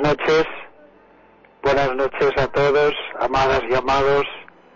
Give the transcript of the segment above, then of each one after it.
buenas noches a todos, amadas y amados,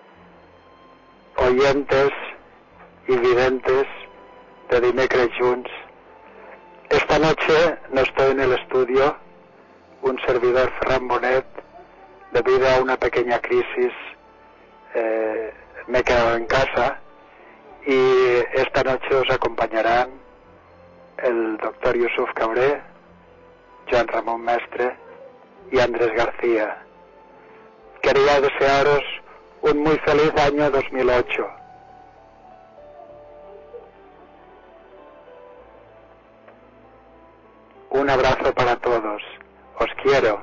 oyentes y videntes de Dimecres Junts. Esta noche no estoy en el estudio, un servidor Ferran Bonet, debido a una pequeña crisis me he quedado en casa y esta noche os acompañarán el doctor Yusuf Cabré, Joan Ramón Mestre y Andrés García. Quería desearos un muy feliz año 2008. Un abrazo para todos. Os quiero.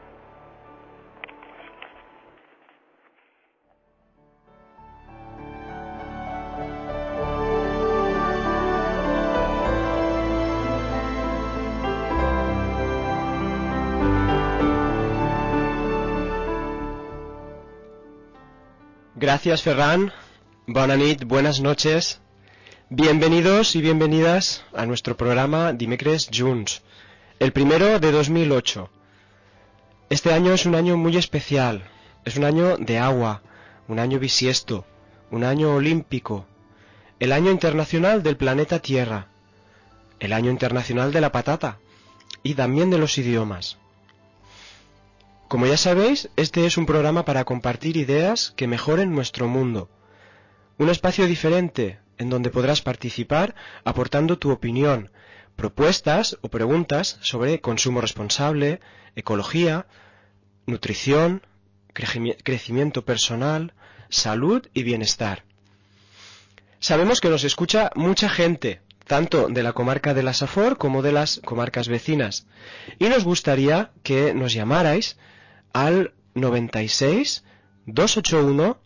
Gracias, Ferran. Bona nit, buenas noches. Bienvenidos y bienvenidas a nuestro programa Dimecres Junts, el primero de 2008. Este año es un año muy especial. Es un año de agua, un año bisiesto, un año olímpico, el año internacional del planeta Tierra, el año internacional de la patata y también de los idiomas. Como ya sabéis, este es un programa para compartir ideas que mejoren nuestro mundo. Un espacio diferente en donde podrás participar aportando tu opinión, propuestas o preguntas sobre consumo responsable, ecología, nutrición, crecimiento personal, salud y bienestar. Sabemos que nos escucha mucha gente, tanto de la comarca de la Safor como de las comarcas vecinas, y nos gustaría que nos llamarais al 96 281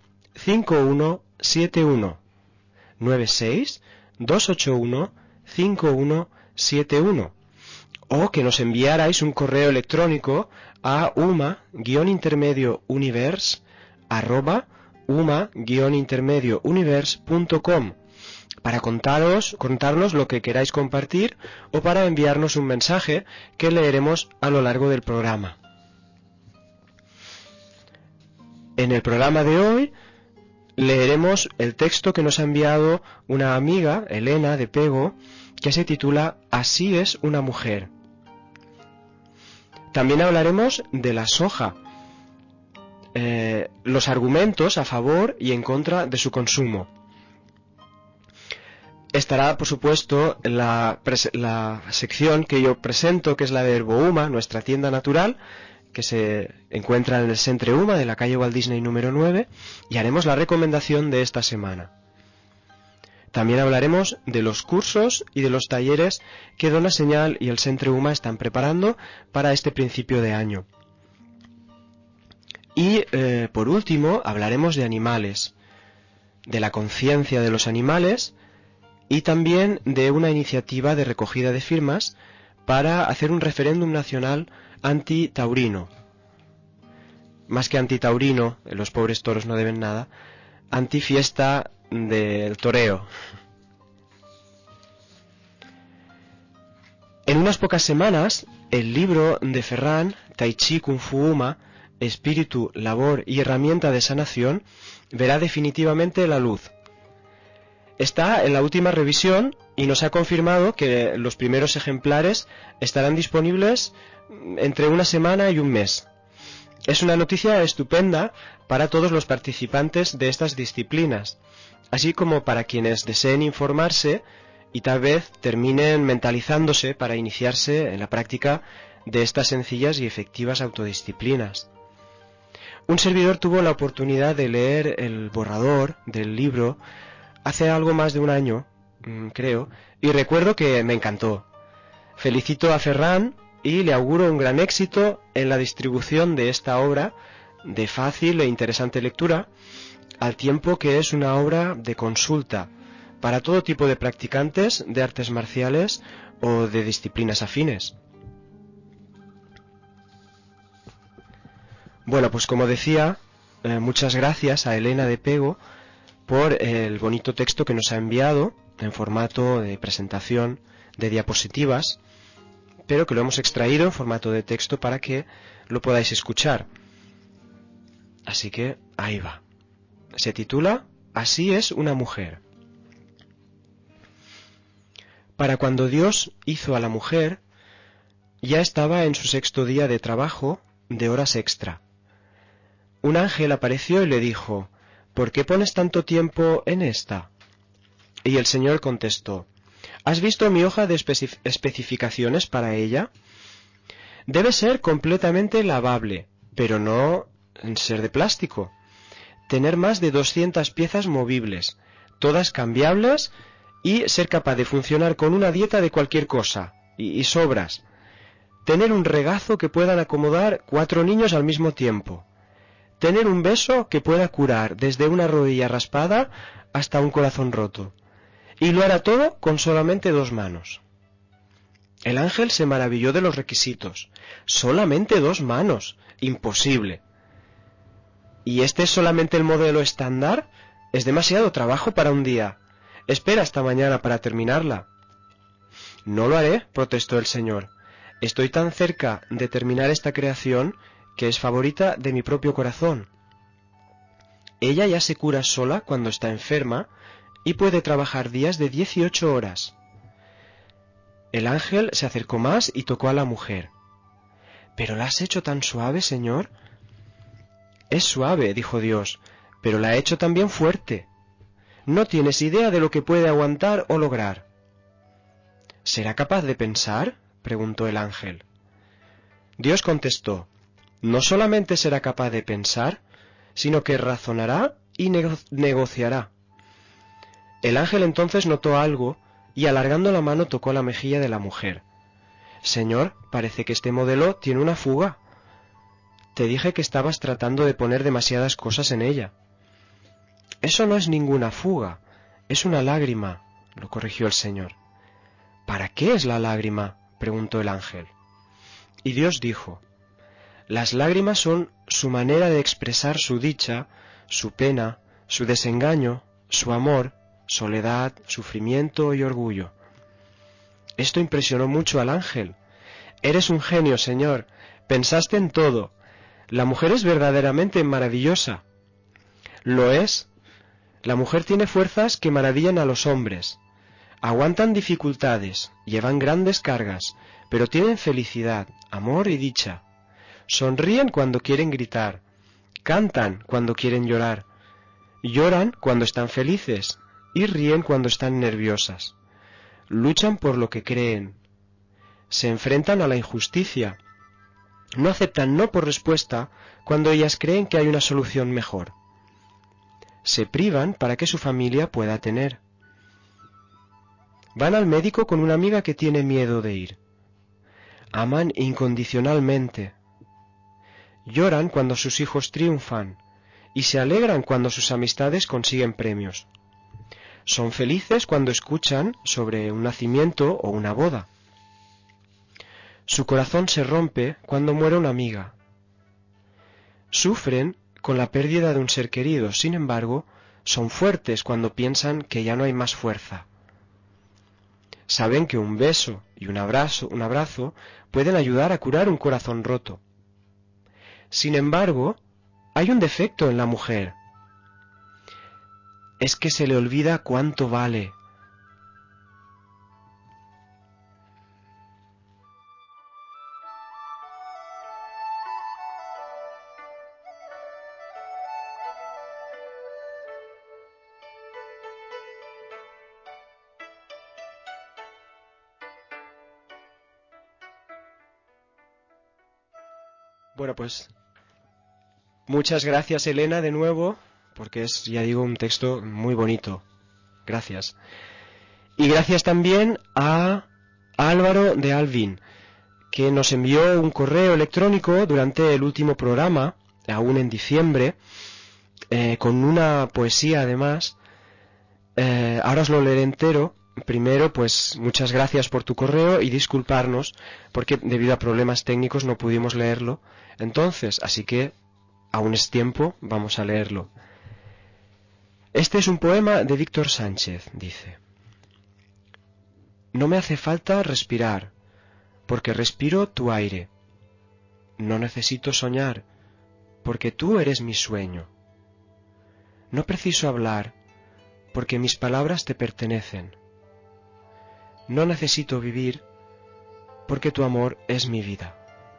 5171 96 281 5171 o que nos enviarais un correo electrónico a uma-intermediounivers@uma-intermediounivers.com para contarnos lo que queráis compartir o para enviarnos un mensaje que leeremos a lo largo del programa. En el programa de hoy leeremos el texto que nos ha enviado una amiga, Elena de Pego, que se titula Así es una mujer. También hablaremos de la soja, los argumentos a favor y en contra de su consumo. Estará, por supuesto, la sección que yo presento, que es la de Herbouma, nuestra tienda natural, que se encuentra en el Centre Uma de la calle Walt Disney número 9, y haremos la recomendación de esta semana. También hablaremos de los cursos y de los talleres que Dona Señal y el Centre Uma están preparando para este principio de año. Y, por último, hablaremos de animales, de la conciencia de los animales y también de una iniciativa de recogida de firmas para hacer un referéndum nacional antitaurino. Más que antitaurino, los pobres toros no deben nada, antifiesta del toreo. En unas pocas semanas, el libro de Ferran, Tai Chi Kung Fu Uma, Espíritu, Labor y Herramienta de Sanación, verá definitivamente la luz. Está en la última revisión y nos ha confirmado que los primeros ejemplares estarán disponibles entre una semana y un mes. Es una noticia estupenda para todos los participantes de estas disciplinas, así como para quienes deseen informarse y tal vez terminen mentalizándose para iniciarse en la práctica de estas sencillas y efectivas autodisciplinas. Un servidor tuvo la oportunidad de leer el borrador del libro hace algo más de un año, creo, y recuerdo que me encantó. Felicito a Ferran y le auguro un gran éxito en la distribución de esta obra de fácil e interesante lectura, al tiempo que es una obra de consulta para todo tipo de practicantes de artes marciales o de disciplinas afines. Bueno, pues como decía, muchas gracias a Elena de Pego por el bonito texto que nos ha enviado en formato de presentación de diapositivas pero que lo hemos extraído en formato de texto para que lo podáis escuchar. Así que ahí va. Se titula Así es una mujer. Para cuando Dios hizo a la mujer, ya estaba en su 6º día de trabajo de horas extra. Un ángel apareció y le dijo: ¿Por qué pones tanto tiempo en esta? Y el Señor contestó: ¿Has visto mi hoja de especificaciones para ella? Debe ser completamente lavable, pero no ser de plástico. Tener más de 200 piezas movibles, todas cambiables, y ser capaz de funcionar con una dieta de cualquier cosa, y sobras. Tener un regazo que puedan acomodar 4 niños al mismo tiempo. Tener un beso que pueda curar desde una rodilla raspada hasta un corazón roto. Y lo hará todo con solamente 2 manos. El ángel se maravilló de los requisitos. Solamente 2 manos. Imposible. ¿Y este es solamente el modelo estándar? Es demasiado trabajo para un día. Espera hasta mañana para terminarla. No lo haré, protestó el Señor. Estoy tan cerca de terminar esta creación que es favorita de mi propio corazón. Ella ya se cura sola cuando está enferma y puede trabajar días de 18 horas. El ángel se acercó más y tocó a la mujer. ¿Pero la has hecho tan suave, Señor? Es suave, dijo Dios, pero la he hecho también fuerte. No tienes idea de lo que puede aguantar o lograr. ¿Será capaz de pensar?, preguntó el ángel. Dios contestó: no solamente será capaz de pensar, sino que razonará y negociará. El ángel entonces notó algo y alargando la mano tocó la mejilla de la mujer. Señor, parece que este modelo tiene una fuga. Te dije que estabas tratando de poner demasiadas cosas en ella. Eso no es ninguna fuga, es una lágrima, lo corrigió el Señor. ¿Para qué es la lágrima?, preguntó el ángel. Y Dios dijo: las lágrimas son su manera de expresar su dicha, su pena, su desengaño, su amor, soledad, sufrimiento y orgullo. Esto impresionó mucho al ángel. Eres un genio, Señor, pensaste en todo. La mujer es verdaderamente maravillosa. Lo es. La mujer tiene fuerzas que maravillan a los hombres. Aguantan dificultades, llevan grandes cargas, pero tienen felicidad, amor y dicha. Sonríen cuando quieren gritar, cantan cuando quieren llorar, lloran cuando están felices y ríen cuando están nerviosas. Luchan por lo que creen. Se enfrentan a la injusticia. No aceptan no por respuesta cuando ellas creen que hay una solución mejor. Se privan para que su familia pueda tener. Van al médico con una amiga que tiene miedo de ir. Aman incondicionalmente. Lloran cuando sus hijos triunfan y se alegran cuando sus amistades consiguen premios. Son felices cuando escuchan sobre un nacimiento o una boda. Su corazón se rompe cuando muere una amiga. Sufren con la pérdida de un ser querido, sin embargo, son fuertes cuando piensan que ya no hay más fuerza. Saben que un beso y un abrazo pueden ayudar a curar un corazón roto. Sin embargo, hay un defecto en la mujer. Es que se le olvida cuánto vale. Bueno, pues muchas gracias, Elena, de nuevo, porque es, ya digo, un texto muy bonito. Gracias. Y gracias también a Álvaro de Alvin, que nos envió un correo electrónico durante el último programa, aún en diciembre, con una poesía además. Ahora os lo leeré entero. Primero, pues muchas gracias por tu correo y disculparnos porque debido a problemas técnicos no pudimos leerlo entonces, así que aún es tiempo, vamos a leerlo. Este es un poema de Víctor Sánchez, dice: no me hace falta respirar, porque respiro tu aire. No necesito soñar, porque tú eres mi sueño. No preciso hablar, porque mis palabras te pertenecen. No necesito vivir, porque tu amor es mi vida.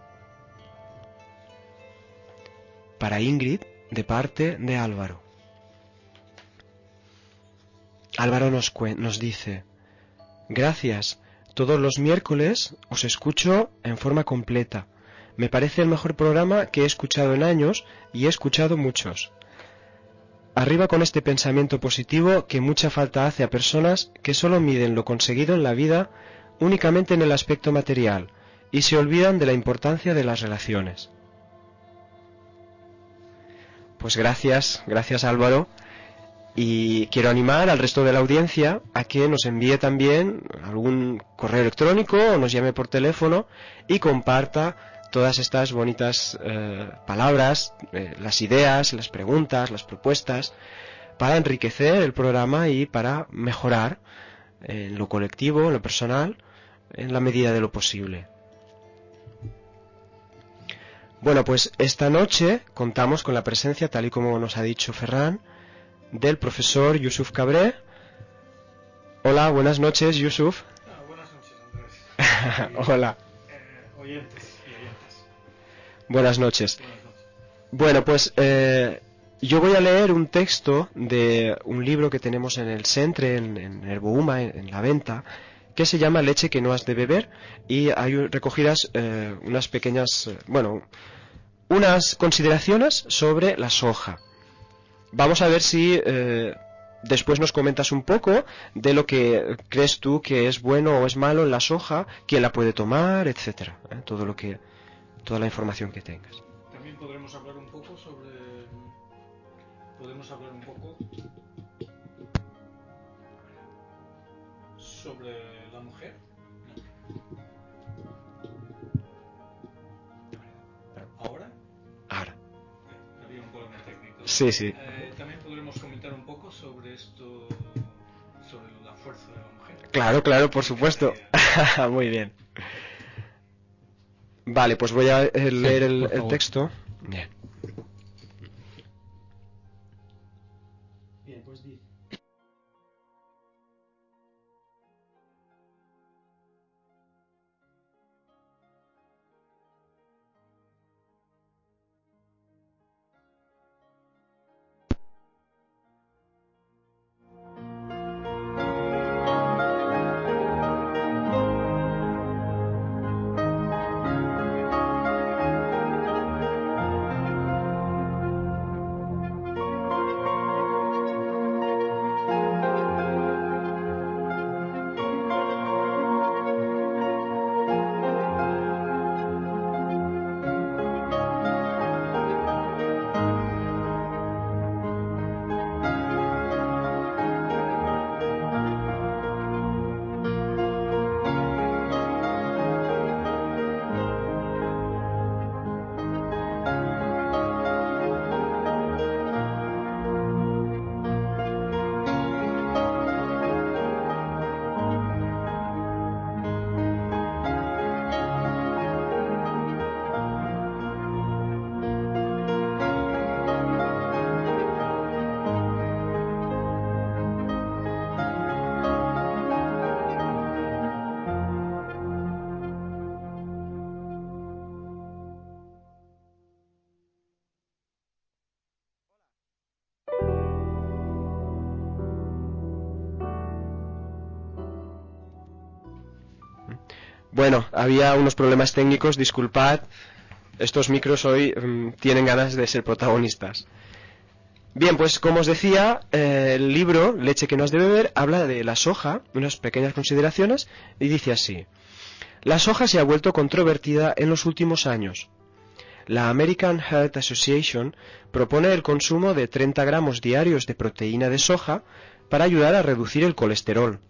Para Ingrid, de parte de Álvaro. Álvaro nos dice: gracias, todos los miércoles os escucho en forma completa. Me parece el mejor programa que he escuchado en años y he escuchado muchos. Arriba con este pensamiento positivo que mucha falta hace a personas que solo miden lo conseguido en la vida únicamente en el aspecto material y se olvidan de la importancia de las relaciones. Pues gracias Álvaro, y quiero animar al resto de la audiencia a que nos envíe también algún correo electrónico o nos llame por teléfono y comparta todas estas bonitas palabras, las ideas, las preguntas, las propuestas, para enriquecer el programa y para mejorar en lo colectivo, en lo personal, en la medida de lo posible. Bueno, pues esta noche contamos con la presencia, tal y como nos ha dicho Ferran, del profesor Yusuf Cabré. Hola, buenas noches, Yusuf. Buenas noches, Andrés. Hola. Oyentes y oyentas. Buenas noches. Buenas noches. Bueno, pues yo voy a leer un texto de un libro que tenemos en el Centre, en Herbouma, en la venta, que se llama Leche que no has de beber, y hay recogidas unas pequeñas, unas consideraciones sobre la soja. Vamos a ver si después nos comentas un poco de lo que crees tú que es bueno o es malo en la soja, quién la puede tomar, etcétera, toda la información que tengas. También podremos hablar un poco sobre la mujer. ¿Ahora? Ahora. Había un problema técnico. Sí. También podremos comentar un poco sobre la fuerza de la mujer. Claro, por supuesto. Muy bien. Vale, pues voy a leer el texto. Bien. Bien, pues dice. Bueno, había unos problemas técnicos, disculpad. Estos micros hoy tienen ganas de ser protagonistas. Bien, pues como os decía, el libro Leche que no has de beber habla de la soja, unas pequeñas consideraciones, y dice así: la soja se ha vuelto controvertida en los últimos años. La American Heart Association propone el consumo de 30 gramos diarios de proteína de soja para ayudar a reducir el colesterol.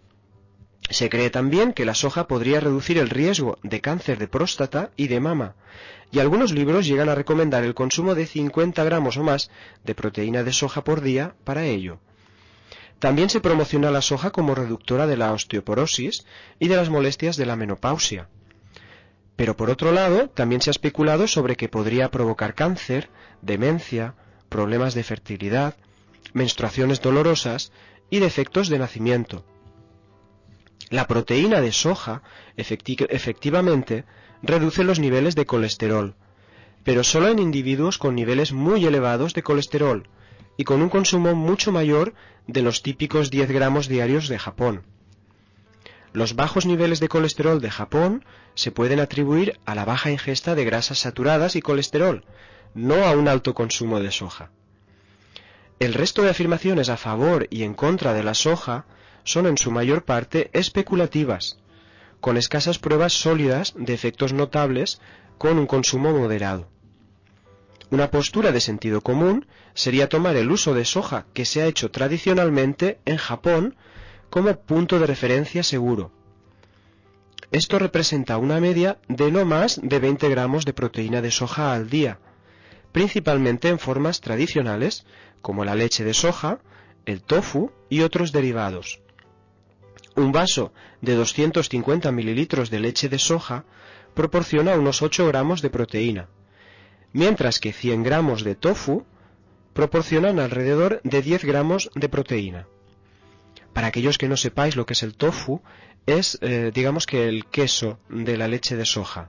Se cree también que la soja podría reducir el riesgo de cáncer de próstata y de mama, y algunos libros llegan a recomendar el consumo de 50 gramos o más de proteína de soja por día para ello. También se promociona la soja como reductora de la osteoporosis y de las molestias de la menopausia. Pero por otro lado, también se ha especulado sobre que podría provocar cáncer, demencia, problemas de fertilidad, menstruaciones dolorosas y defectos de nacimiento. La proteína de soja efectivamente reduce los niveles de colesterol, pero solo en individuos con niveles muy elevados de colesterol y con un consumo mucho mayor de los típicos 10 gramos diarios de Japón. Los bajos niveles de colesterol de Japón se pueden atribuir a la baja ingesta de grasas saturadas y colesterol, no a un alto consumo de soja. El resto de afirmaciones a favor y en contra de la soja son en su mayor parte especulativas, con escasas pruebas sólidas de efectos notables con un consumo moderado. Una postura de sentido común sería tomar el uso de soja que se ha hecho tradicionalmente en Japón como punto de referencia seguro. Esto representa una media de no más de 20 gramos de proteína de soja al día, principalmente en formas tradicionales como la leche de soja, el tofu y otros derivados. Un vaso de 250 mililitros de leche de soja proporciona unos 8 gramos de proteína, mientras que 100 gramos de tofu proporcionan alrededor de 10 gramos de proteína. Para aquellos que no sepáis lo que es el tofu, es digamos que el queso de la leche de soja.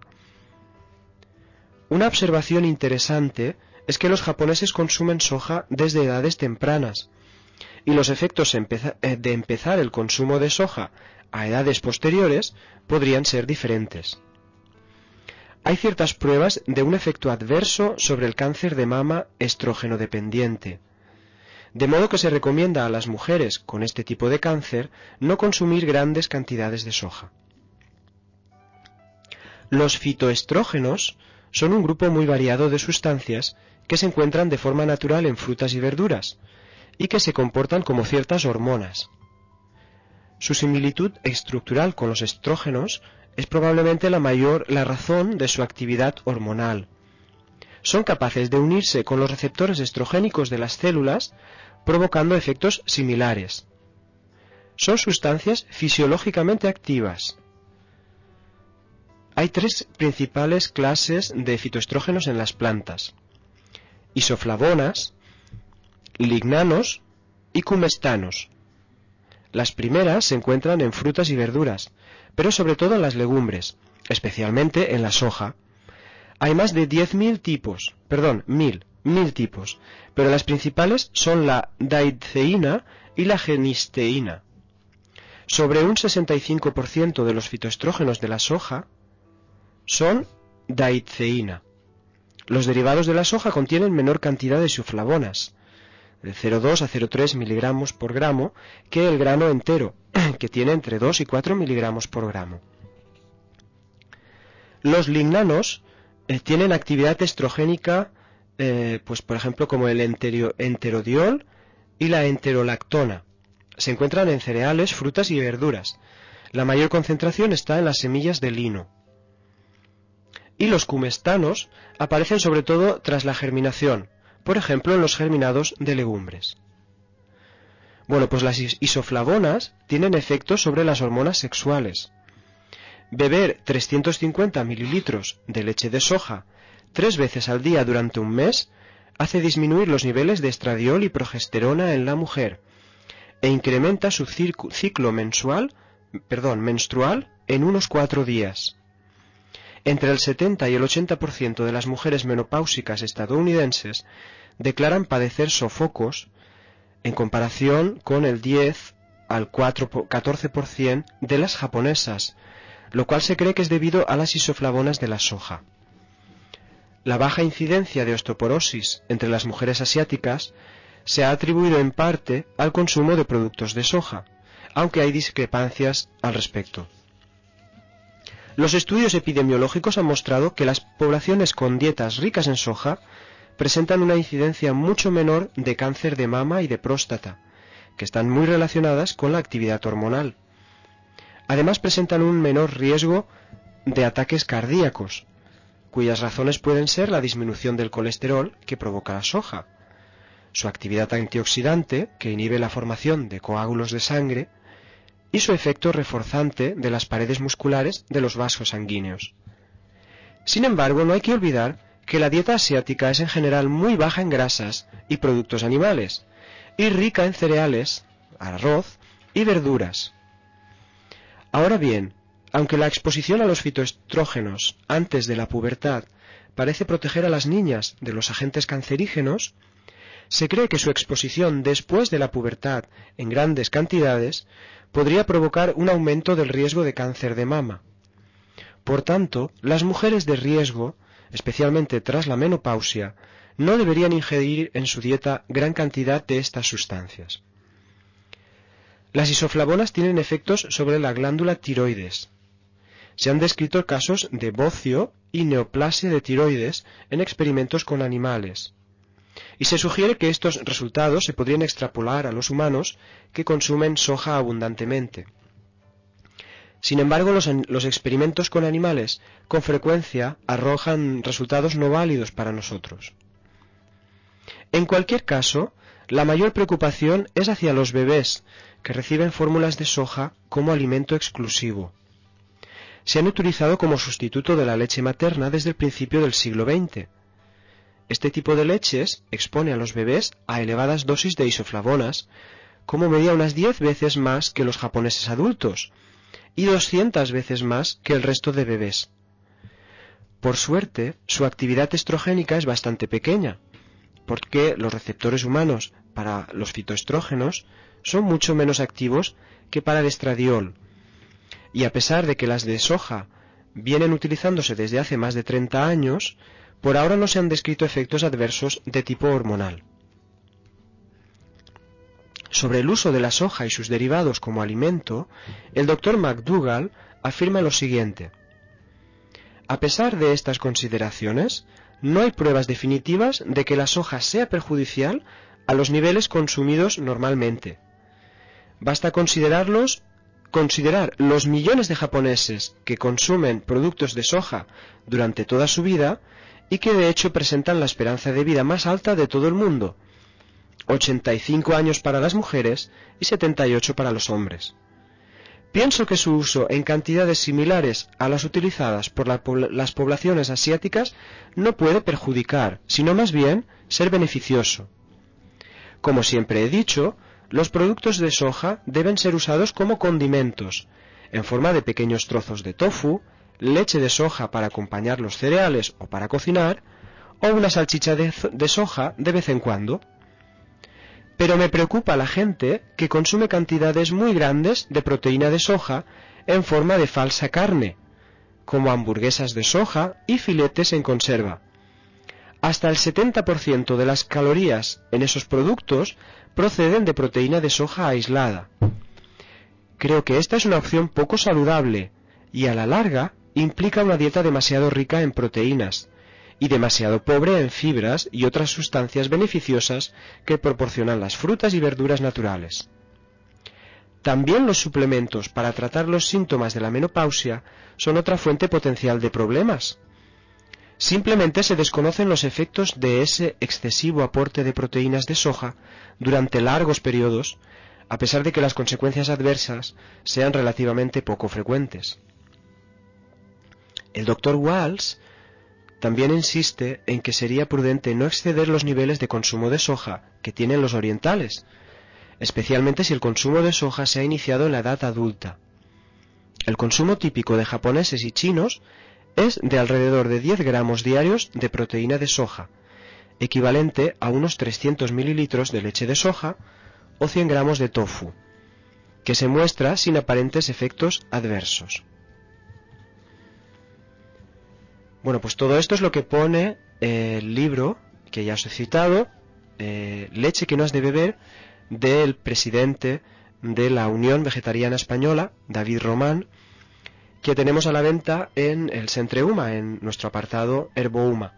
Una observación interesante es que los japoneses consumen soja desde edades tempranas, y los efectos de empezar el consumo de soja a edades posteriores podrían ser diferentes. Hay ciertas pruebas de un efecto adverso sobre el cáncer de mama estrógeno dependiente, de modo que se recomienda a las mujeres con este tipo de cáncer no consumir grandes cantidades de soja. Los fitoestrógenos son un grupo muy variado de sustancias que se encuentran de forma natural en frutas y verduras, y que se comportan como ciertas hormonas. Su similitud estructural con los estrógenos es probablemente la razón de su actividad hormonal. Son capaces de unirse con los receptores estrogénicos de las células, provocando efectos similares. Son sustancias fisiológicamente activas. Hay 3 principales clases de fitoestrógenos en las plantas: isoflavonas, lignanos y cumestanos. Las primeras se encuentran en frutas y verduras, pero sobre todo en las legumbres, especialmente en la soja. Hay más de 10.000 tipos, mil tipos, pero las principales son la daidzeína y la genisteína. Sobre un 65% de los fitoestrógenos de la soja son daidzeína. Los derivados de la soja contienen menor cantidad de isoflavonas, de 0,2 a 0,3 miligramos por gramo, que el grano entero, que tiene entre 2 y 4 miligramos por gramo. Los lignanos tienen actividad estrogénica, pues por ejemplo como el enterodiol y la enterolactona. Se encuentran en cereales, frutas y verduras. La mayor concentración está en las semillas de lino. Y los cumestanos aparecen sobre todo tras la germinación, por ejemplo en los germinados de legumbres. Bueno, pues las isoflavonas tienen efectos sobre las hormonas sexuales. Beber 350 mililitros de leche de soja 3 veces al día durante un mes hace disminuir los niveles de estradiol y progesterona en la mujer e incrementa su ciclo menstrual en unos 4 días. Entre el 70 y el 80% de las mujeres menopáusicas estadounidenses declaran padecer sofocos en comparación con el 10 al 14% de las japonesas, lo cual se cree que es debido a las isoflavonas de la soja. La baja incidencia de osteoporosis entre las mujeres asiáticas se ha atribuido en parte al consumo de productos de soja, aunque hay discrepancias al respecto. Los estudios epidemiológicos han mostrado que las poblaciones con dietas ricas en soja presentan una incidencia mucho menor de cáncer de mama y de próstata, que están muy relacionadas con la actividad hormonal. Además presentan un menor riesgo de ataques cardíacos, cuyas razones pueden ser la disminución del colesterol que provoca la soja, su actividad antioxidante que inhibe la formación de coágulos de sangre y su efecto reforzante de las paredes musculares de los vasos sanguíneos. Sin embargo, no hay que olvidar que la dieta asiática es en general muy baja en grasas y productos animales, y rica en cereales, arroz y verduras. Ahora bien, aunque la exposición a los fitoestrógenos antes de la pubertad parece proteger a las niñas de los agentes cancerígenos, se cree que su exposición después de la pubertad en grandes cantidades podría provocar un aumento del riesgo de cáncer de mama. Por tanto, las mujeres de riesgo, especialmente tras la menopausia, no deberían ingerir en su dieta gran cantidad de estas sustancias. Las isoflavonas tienen efectos sobre la glándula tiroides. Se han descrito casos de bocio y neoplasia de tiroides en experimentos con animales. Y se sugiere que estos resultados se podrían extrapolar a los humanos que consumen soja abundantemente. Sin embargo, los experimentos con animales con frecuencia arrojan resultados no válidos para nosotros. En cualquier caso, la mayor preocupación es hacia los bebés que reciben fórmulas de soja como alimento exclusivo. Se han utilizado como sustituto de la leche materna desde el principio del siglo XX. Este tipo de leches expone a los bebés a elevadas dosis de isoflavonas, como media unas 10 veces más que los japoneses adultos, y 200 veces más que el resto de bebés. Por suerte, su actividad estrogénica es bastante pequeña, porque los receptores humanos para los fitoestrógenos son mucho menos activos que para el estradiol, y a pesar de que las de soja vienen utilizándose desde hace más de 30 años, por ahora no se han descrito efectos adversos de tipo hormonal. Sobre el uso de la soja y sus derivados como alimento, el Dr. McDougall afirma lo siguiente: a pesar de estas consideraciones, no hay pruebas definitivas de que la soja sea perjudicial a los niveles consumidos normalmente. Basta considerar los millones de japoneses que consumen productos de soja durante toda su vida y que de hecho presentan la esperanza de vida más alta de todo el mundo, 85 años para las mujeres y 78 para los hombres. Pienso que su uso en cantidades similares a las utilizadas por las poblaciones asiáticas no puede perjudicar, sino más bien ser beneficioso. Como siempre he dicho, los productos de soja deben ser usados como condimentos, en forma de pequeños trozos de tofu, leche de soja para acompañar los cereales o para cocinar, o una salchicha de soja de vez en cuando. Pero me preocupa la gente que consume cantidades muy grandes de proteína de soja en forma de falsa carne, como hamburguesas de soja y filetes en conserva. Hasta el 70% de las calorías en esos productos proceden de proteína de soja aislada. Creo que esta es una opción poco saludable y a la larga implica una dieta demasiado rica en proteínas y demasiado pobre en fibras y otras sustancias beneficiosas que proporcionan las frutas y verduras naturales. También los suplementos para tratar los síntomas de la menopausia son otra fuente potencial de problemas. Simplemente se desconocen los efectos de ese excesivo aporte de proteínas de soja durante largos periodos, a pesar de que las consecuencias adversas sean relativamente poco frecuentes. El Dr. Walsh también insiste en que sería prudente no exceder los niveles de consumo de soja que tienen los orientales, especialmente si el consumo de soja se ha iniciado en la edad adulta. El consumo típico de japoneses y chinos es de alrededor de 10 gramos diarios de proteína de soja, equivalente a unos 300 mililitros de leche de soja o 100 gramos de tofu, que se muestra sin aparentes efectos adversos. Bueno, pues todo esto es lo que pone el libro que ya os he citado, Leche que no has de beber, del presidente de la Unión Vegetariana Española, David Román, que tenemos a la venta en el Centre Uma, en nuestro apartado Herbouma.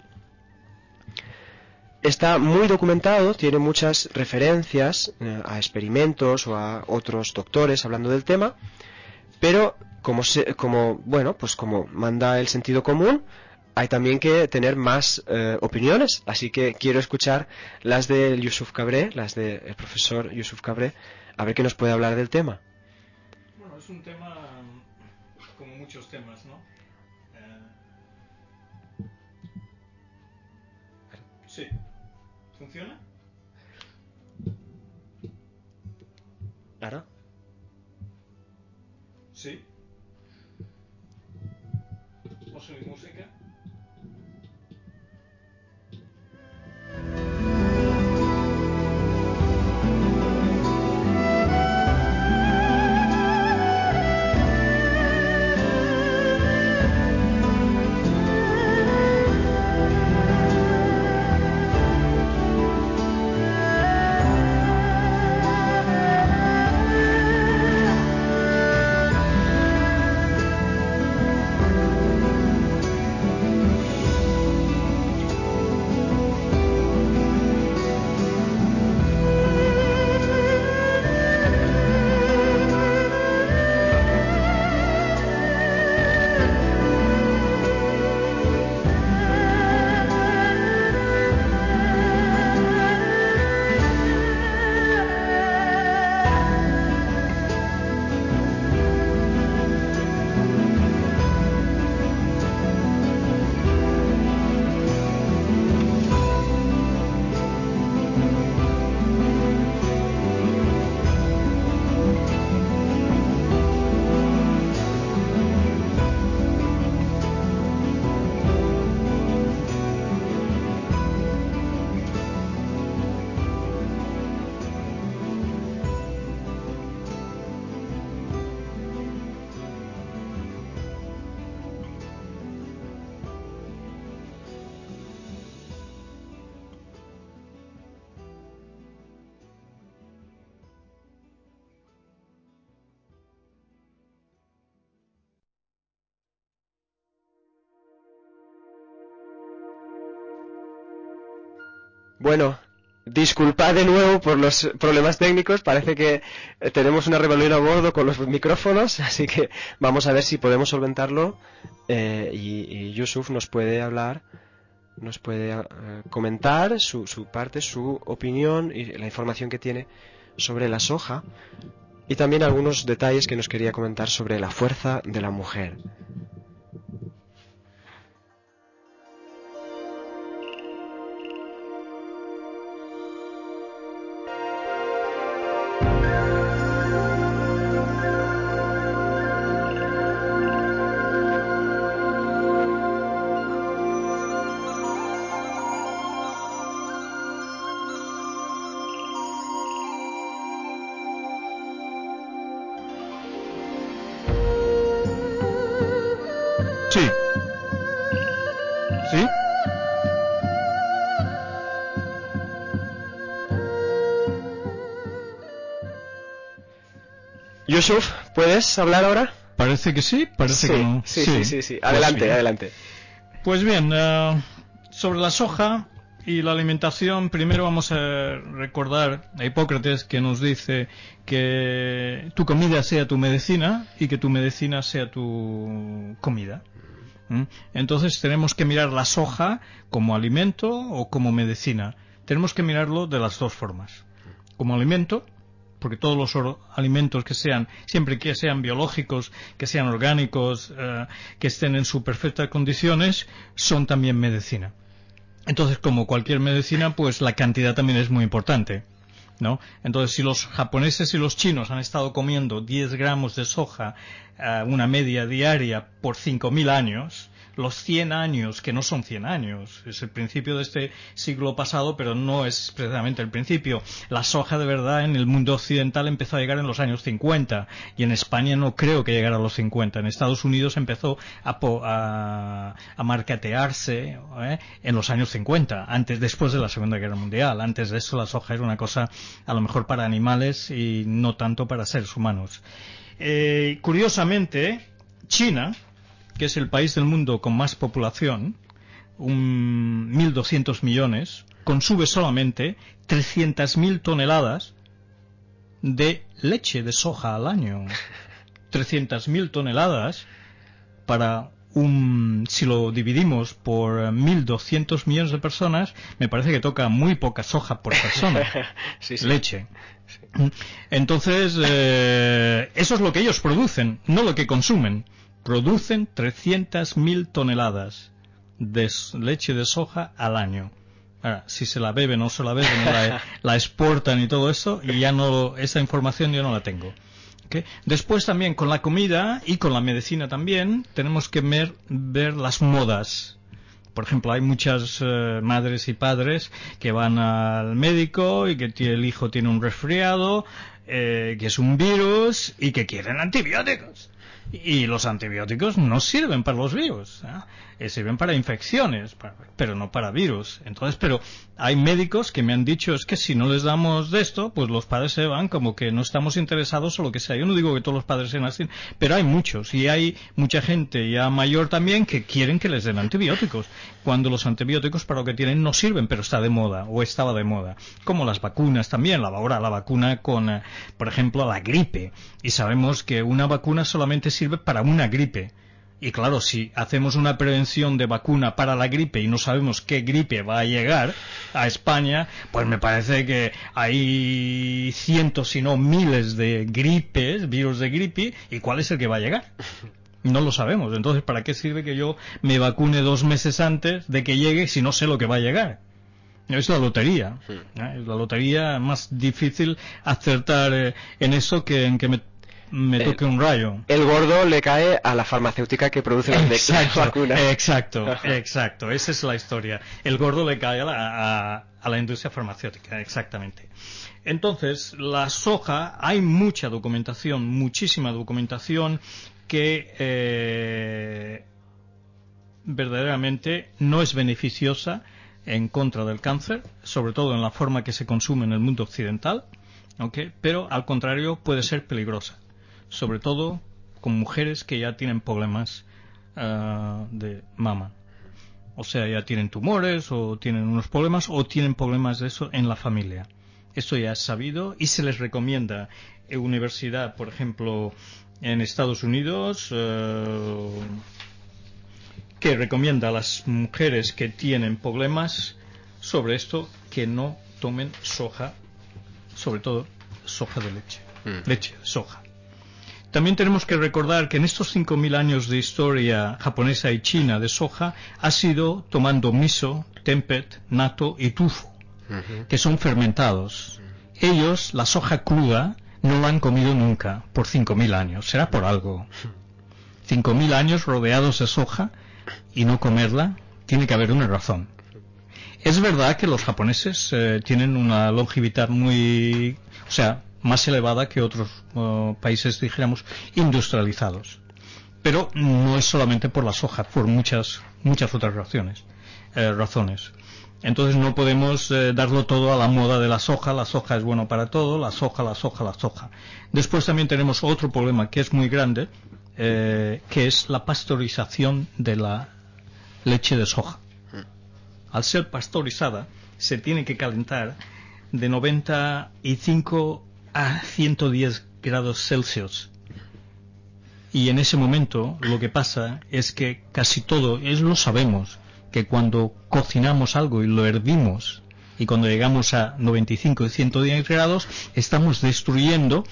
Está muy documentado, tiene muchas referencias a experimentos o a otros doctores hablando del tema, pero como manda el sentido común, hay también que tener más opiniones, así que quiero escuchar las de Youssouf Cabré, las del profesor Youssouf Cabré, a ver qué nos puede hablar del tema. Bueno, es un tema como muchos temas, ¿no? Sí. ¿Funciona? ¿Ahora? Sí. ¿Vamos a subir música? Bueno, disculpad de nuevo por los problemas técnicos, parece que tenemos una rebelión a bordo con los micrófonos, así que vamos a ver si podemos solventarlo y Yusuf nos puede hablar, nos puede comentar su parte, su opinión y la información que tiene sobre la soja y también algunos detalles que nos quería comentar sobre la fuerza de la mujer. Sí. ¿Sí? Yusuf, ¿puedes hablar ahora? Parece que sí, parece que no. Sí. Adelante, Pues bien. adelante. Pues bien, sobre la soja y la alimentación, primero vamos a recordar a Hipócrates, que nos dice que tu comida sea tu medicina y que tu medicina sea tu comida. Entonces tenemos que mirar la soja como alimento o como medicina. Tenemos que mirarlo de las dos formas. Como alimento, porque todos los alimentos que sean, siempre que sean biológicos, que sean orgánicos, que estén en sus perfectas condiciones, son también medicina. Entonces, como cualquier medicina, pues la cantidad también es muy importante, ¿no? Entonces, si los japoneses y los chinos han estado comiendo 10 gramos de soja, una media diaria por 5.000 años, los 100 años, que no son 100 años, es el principio de este siglo pasado, pero no es precisamente el principio. La soja de verdad en el mundo occidental empezó a llegar en los años 50, y en España no creo que llegara a los 50. En Estados Unidos empezó a marketearse en los años 50, después de la Segunda Guerra Mundial. Antes de eso la soja era una cosa a lo mejor para animales y no tanto para seres humanos. Curiosamente, China, que es el país del mundo con más población, 1.200 millones, consume solamente 300.000 toneladas de leche de soja al año. 300.000 toneladas para si lo dividimos por 1.200 millones de personas, me parece que toca muy poca soja por persona. Sí. Leche. Sí. Entonces, eso es lo que ellos producen, no lo que consumen. Producen 300.000 toneladas de leche de soja al año. Ahora, si se la beben o no se la beben, la exportan y todo eso, y ya no, esa información yo no la tengo. ¿Okay? Después también con la comida y con la medicina también tenemos que ver las modas. Por ejemplo, hay muchas madres y padres que van al médico y que el hijo tiene un resfriado, que es un virus y que quieren antibióticos. Y los antibióticos no sirven para los virus, sirven para infecciones, pero no para virus. Entonces, pero hay médicos que me han dicho, es que si no les damos de esto, pues los padres se van como que no estamos interesados o lo que sea. Yo no digo que todos los padres sean así, pero hay muchos, y hay mucha gente ya mayor también que quieren que les den antibióticos, cuando los antibióticos para lo que tienen no sirven, pero está de moda, o estaba de moda. Como las vacunas también, ahora la vacuna con, por ejemplo, la gripe. Y sabemos que una vacuna solamente sirve para una gripe. Y claro, si hacemos una prevención de vacuna para la gripe y no sabemos qué gripe va a llegar a España, pues me parece que hay cientos, si no miles de gripes, virus de gripe, ¿y cuál es el que va a llegar? No lo sabemos. Entonces, ¿para qué sirve que yo me vacune 2 meses antes de que llegue si no sé lo que va a llegar? Es la lotería. Es la lotería más difícil acertar en eso que en que me toque un rayo. El gordo le cae a la farmacéutica que produce las vacunas. Exacto. Esa es la historia. El gordo le cae a la industria farmacéutica, exactamente. Entonces, la soja, hay mucha documentación, muchísima documentación que verdaderamente no es beneficiosa en contra del cáncer, sobre todo en la forma que se consume en el mundo occidental, pero al contrario puede ser peligrosa, sobre todo con mujeres que ya tienen problemas de mama, o sea, ya tienen tumores o tienen unos problemas o tienen problemas de eso en la familia. Esto ya es sabido y se les recomienda en universidad, por ejemplo, en Estados Unidos, que recomienda a las mujeres que tienen problemas sobre esto que no tomen soja, sobre todo soja de leche, leche de soja. También tenemos que recordar que en estos 5.000 años de historia japonesa y china de soja ha sido tomando miso, tempeh, natto y tofu, que son fermentados. Ellos, la soja cruda, no la han comido nunca por 5.000 años. Será por algo. 5.000 años rodeados de soja y no comerla, tiene que haber una razón. Es verdad que los japoneses tienen una longevidad más elevada que otros países, dijéramos, industrializados. Pero no es solamente por la soja, por muchas otras razones. Entonces no podemos darlo todo a la moda de la soja es bueno para todo, la soja. Después también tenemos otro problema que es muy grande, que es la pasteurización de la leche de soja. Al ser pasteurizada, se tiene que calentar de 95 a 110 grados Celsius. Y en ese momento lo que pasa es que casi todo, lo sabemos, que cuando cocinamos algo y lo hervimos, y cuando llegamos a 95 y 110 grados, estamos destruyendo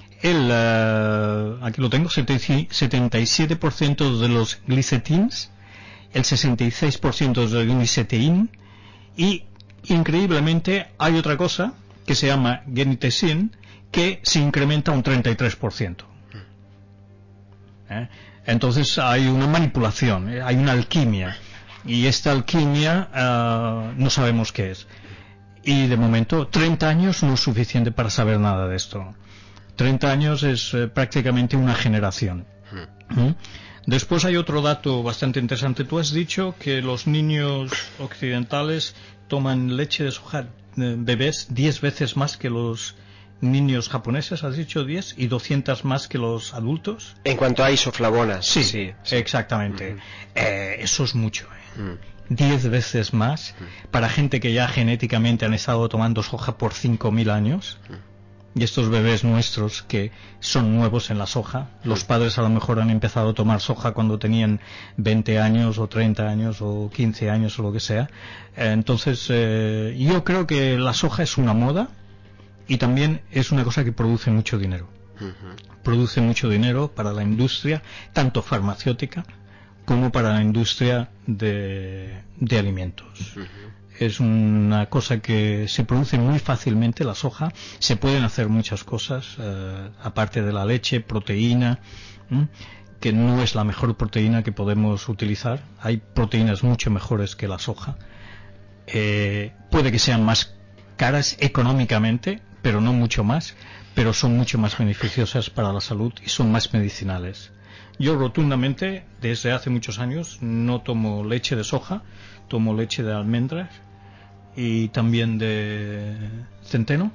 aquí lo tengo, 77% de los glicetins, el 66% del gliceteín, y increíblemente hay otra cosa que se llama genitesin, que se incrementa un 33%. Entonces hay una manipulación, hay una alquimia, y esta alquimia no sabemos qué es. Y de momento 30 años no es suficiente para saber nada de esto. 30 años es prácticamente una generación. Después hay otro dato bastante interesante. Tú has dicho que los niños occidentales toman leche de soja bebés 10 veces más que los niños japoneses, has dicho 10, y 200 más que los adultos. En cuanto a isoflavonas. Sí. Exactamente. Eso es mucho. 10 veces más para gente que ya genéticamente han estado tomando soja por 5.000 años. Y estos bebés nuestros que son nuevos en la soja, los padres a lo mejor han empezado a tomar soja cuando tenían 20 años o 30 años o 15 años o lo que sea. Entonces yo creo que la soja es una moda y también es una cosa que produce mucho dinero. Produce mucho dinero para la industria, tanto farmacéutica como para la industria de alimentos. Es una cosa que se produce muy fácilmente, la soja. Se pueden hacer muchas cosas, aparte de la leche, proteína, que no es la mejor proteína que podemos utilizar. Hay proteínas mucho mejores que la soja. Puede que sean más caras económicamente, pero no mucho más, pero son mucho más beneficiosas para la salud y son más medicinales. Yo rotundamente, desde hace muchos años, no tomo leche de soja, tomo leche de almendras y también de centeno,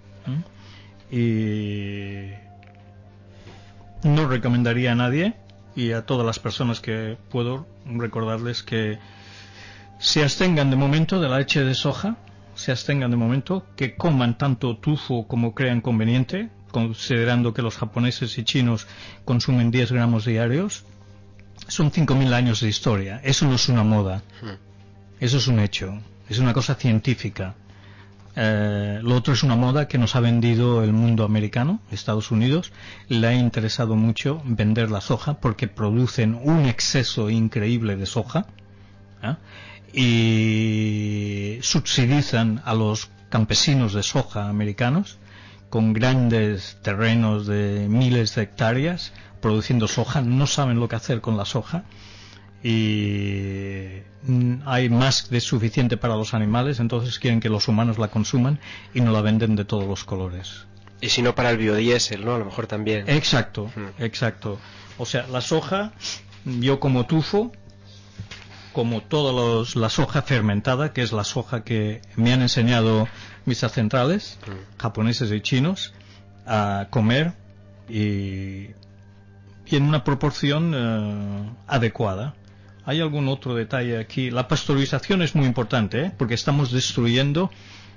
y no recomendaría a nadie y a todas las personas que puedo recordarles que se abstengan de momento de la leche de soja, se abstengan de momento, que coman tanto tofu como crean conveniente, considerando que los japoneses y chinos consumen 10 gramos diarios. Son 5.000 años de historia. Eso no es una moda, eso es un hecho, es una cosa científica. Lo otro es una moda que nos ha vendido el mundo americano, Estados Unidos. Le ha interesado mucho vender la soja porque producen un exceso increíble de soja, y subsidizan a los campesinos de soja americanos con grandes terrenos de miles de hectáreas produciendo soja. No saben lo que hacer con la soja y hay más de suficiente para los animales, entonces quieren que los humanos la consuman y no la venden de todos los colores. Y si no, para el biodiesel, ¿no? A lo mejor también. Exacto, exacto. O sea, la soja, yo como tufo, como toda la soja fermentada, que es la soja que me han enseñado mis ancestrales, japoneses y chinos, a comer y en una proporción adecuada. ¿Hay algún otro detalle aquí? La pasteurización es muy importante, porque estamos destruyendo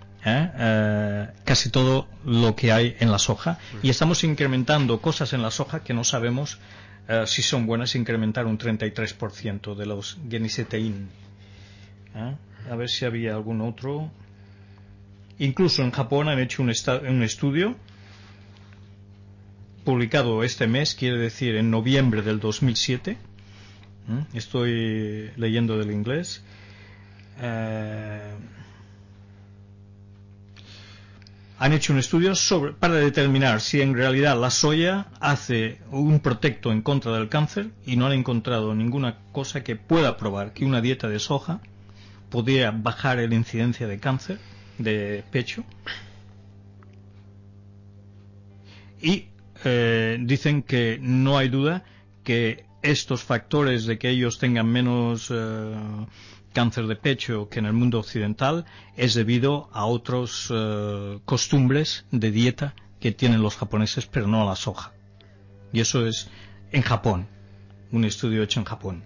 casi todo lo que hay en la soja y estamos incrementando cosas en la soja que no sabemos si son buenas. Incrementar un 33% de los genistein. A ver si había algún otro. Incluso en Japón han hecho un estudio publicado este mes, quiere decir en noviembre del 2007. Estoy leyendo del inglés. Han hecho un estudio para determinar si en realidad la soya hace un protecto en contra del cáncer, y no han encontrado ninguna cosa que pueda probar que una dieta de soja podría bajar la incidencia de cáncer de pecho. Y dicen que no hay duda que estos factores de que ellos tengan menos cáncer de pecho que en el mundo occidental es debido a otras costumbres de dieta que tienen los japoneses, pero no a la soja. Y eso es en Japón, un estudio hecho en Japón.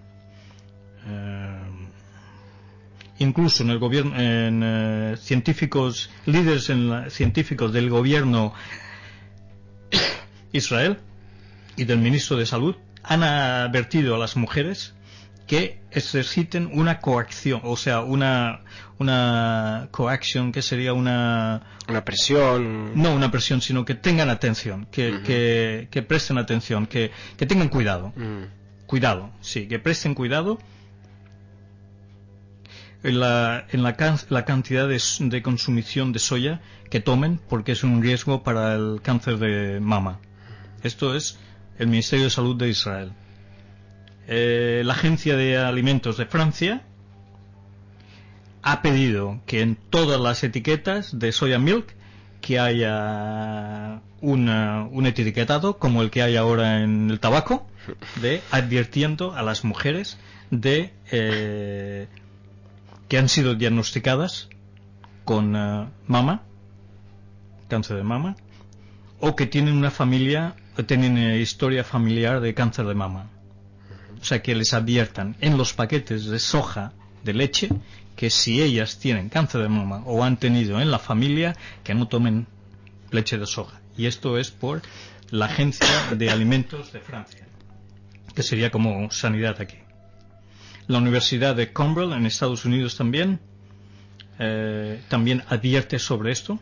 Incluso en el gobierno, en científicos, líderes científicos del gobierno Israel y del ministro de Salud han advertido a las mujeres que ejerciten una coacción, o sea, una coacción, que sería una presión. No una presión, sino que tengan atención, que presten atención, que tengan cuidado. Cuidado, sí, que presten cuidado en la cantidad de consumición de soya que tomen, porque es un riesgo para el cáncer de mama. Esto es el Ministerio de Salud de Israel. La Agencia de Alimentos de Francia ha pedido que en todas las etiquetas de soya milk que haya un etiquetado como el que hay ahora en el tabaco, advirtiendo a las mujeres de que han sido diagnosticadas con cáncer de mama, o que tienen tienen historia familiar de cáncer de mama. O sea, que les adviertan en los paquetes de soja de leche que si ellas tienen cáncer de mama o han tenido en la familia, que no tomen leche de soja. Y esto es por la Agencia de Alimentos de Francia, que sería como sanidad aquí. La Universidad de Cornell en Estados Unidos también advierte sobre esto.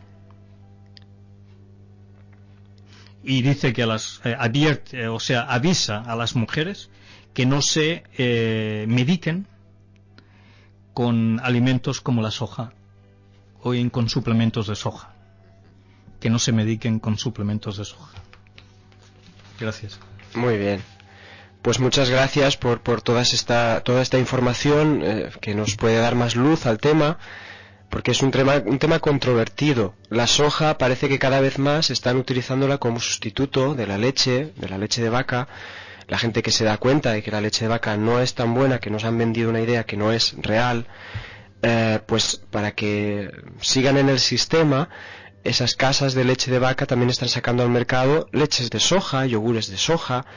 Y dice que avisa a las mujeres que no se mediquen con alimentos como la soja o con suplementos de soja. Que no se mediquen con suplementos de soja. Gracias. Muy bien. Pues muchas gracias por toda esta información que nos puede dar más luz al tema, porque es un tema controvertido. La soja parece que cada vez más están utilizándola como sustituto de la leche de vaca. La gente que se da cuenta de que la leche de vaca no es tan buena, que nos han vendido una idea que no es real, pues para que sigan en el sistema, esas casas de leche de vaca también están sacando al mercado leches de soja, yogures de soja,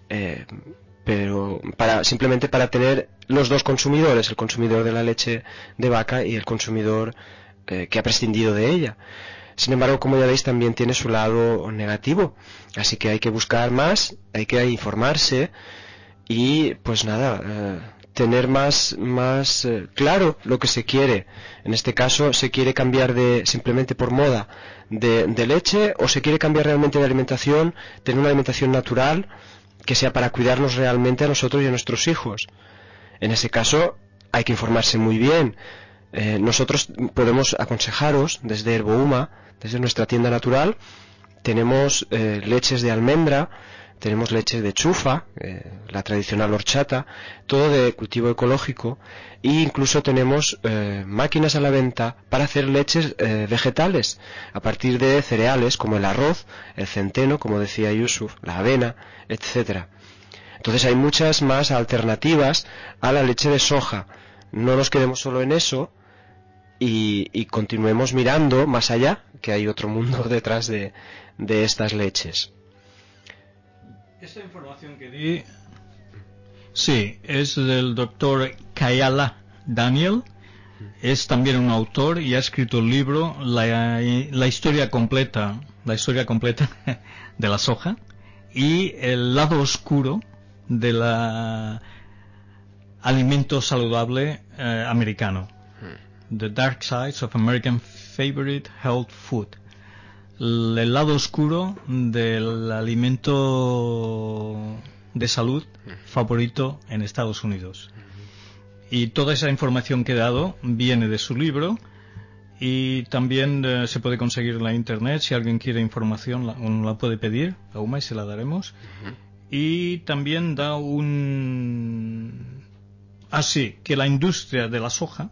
pero simplemente para tener los dos consumidores, el consumidor de la leche de vaca y el consumidor que ha prescindido de ella. Sin embargo, como ya veis, también tiene su lado negativo, así que hay que buscar más, hay que informarse y pues nada, tener más claro lo que se quiere. En este caso se quiere cambiar simplemente por moda de leche, o se quiere cambiar realmente de alimentación, tener una alimentación natural que sea para cuidarnos realmente a nosotros y a nuestros hijos. En ese caso hay que informarse muy bien. Nosotros podemos aconsejaros desde Herbouma, desde nuestra tienda natural. Tenemos leches de almendra, tenemos leches de chufa, la tradicional horchata, todo de cultivo ecológico, e incluso tenemos máquinas a la venta para hacer leches vegetales a partir de cereales como el arroz, el centeno, como decía Yusuf, la avena, etcétera. Entonces hay muchas más alternativas a la leche de soja. No nos quedemos solo en eso y continuemos mirando más allá, que hay otro mundo detrás de estas leches. Esta información que di, sí, es del doctor Kayala Daniel. Es también un autor y ha escrito el libro la historia completa de la soja y el lado oscuro del alimento saludable americano. The Dark Sides of American Favorite Health Food. El lado oscuro del alimento de salud favorito en Estados Unidos. Y toda esa información que he dado viene de su libro, y también se puede conseguir en la internet. Si alguien quiere información uno la puede pedir a UMA y se la daremos. Y también da que la industria de la soja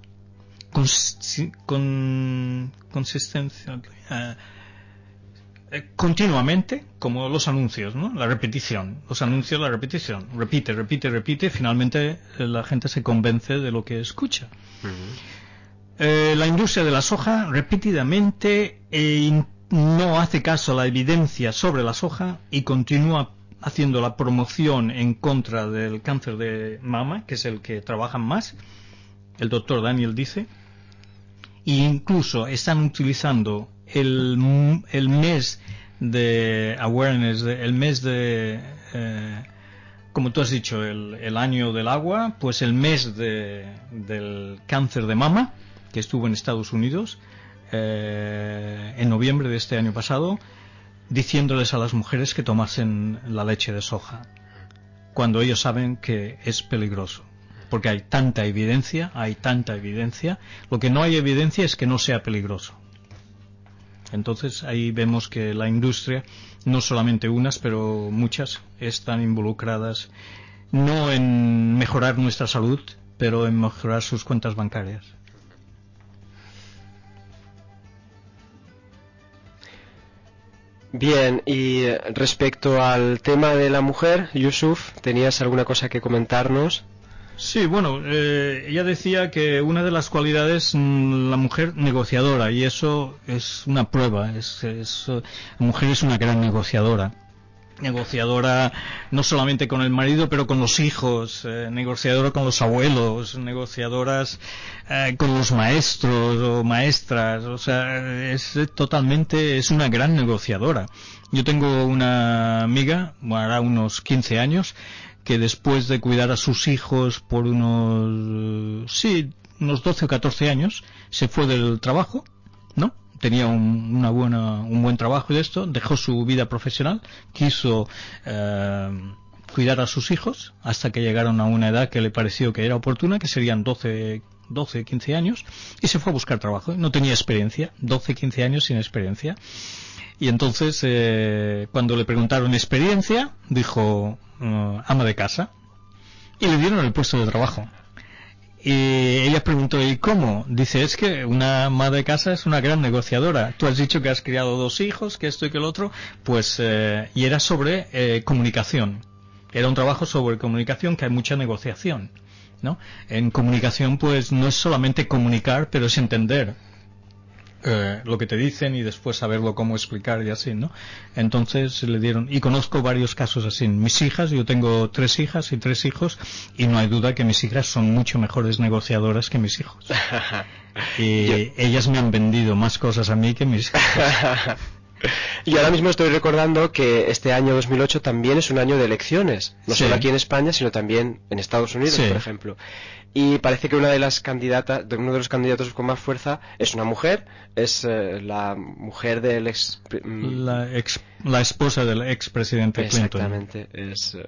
continuamente, como los anuncios, ¿no? La repetición, los anuncios, la repetición, repite, finalmente la gente se convence de lo que escucha. La industria de la soja repetidamente no hace caso a la evidencia sobre la soja y continúa haciendo la promoción en contra del cáncer de mama, que es el que trabajan más, el doctor Daniel dice, e incluso están utilizando el mes de awareness, el mes de como tú has dicho, el año del agua, pues el mes del cáncer de mama, que estuvo en Estados Unidos en noviembre de este año pasado, diciéndoles a las mujeres que tomasen la leche de soja, cuando ellos saben que es peligroso, porque hay tanta evidencia. Lo que no hay evidencia es que no sea peligroso. Entonces ahí vemos que la industria, no solamente unas, pero muchas, están involucradas no en mejorar nuestra salud, pero en mejorar sus cuentas bancarias. Bien, y respecto al tema de la mujer, Yusuf, ¿tenías alguna cosa que comentarnos? Sí, bueno, ella decía que una de las cualidades, la mujer negociadora, y eso es una prueba, la mujer es una gran negociadora no solamente con el marido, pero con los hijos, negociadora con los abuelos, negociadoras con los maestros o maestras, o sea, es una gran negociadora. Yo tengo una amiga, hará unos 15 años, que después de cuidar a sus hijos por unos 12 o 14 años, se fue del trabajo, ¿no? Tenía un buen trabajo y esto, dejó su vida profesional, quiso cuidar a sus hijos hasta que llegaron a una edad que le pareció que era oportuna, que serían 12, 15 años, y se fue a buscar trabajo. No tenía experiencia, 12, 15 años sin experiencia. Y entonces, cuando le preguntaron experiencia, dijo ama de casa, y le dieron el puesto de trabajo. Y ella preguntó, ¿y cómo? Dice, es que una ama de casa es una gran negociadora. Tú has dicho que has criado 2 hijos, que esto y que lo otro, pues, y era sobre comunicación. Era un trabajo sobre comunicación, que hay mucha negociación, ¿no? En comunicación, pues, no es solamente comunicar, pero es entender lo que te dicen y después saberlo cómo explicar y así, ¿no? Entonces le dieron, y conozco varios casos así. Mis hijas, yo tengo 3 hijas y 3 hijos, y no hay duda que mis hijas son mucho mejores negociadoras que mis hijos. Y ellas me han vendido más cosas a mí que mis hijos. Y ahora mismo estoy recordando que este año 2008 también es un año de elecciones, no solo aquí en España, sino también en Estados Unidos, por ejemplo. Y parece que uno de los candidatos con más fuerza es una mujer, es la mujer del la esposa del expresidente Clinton. Exactamente, es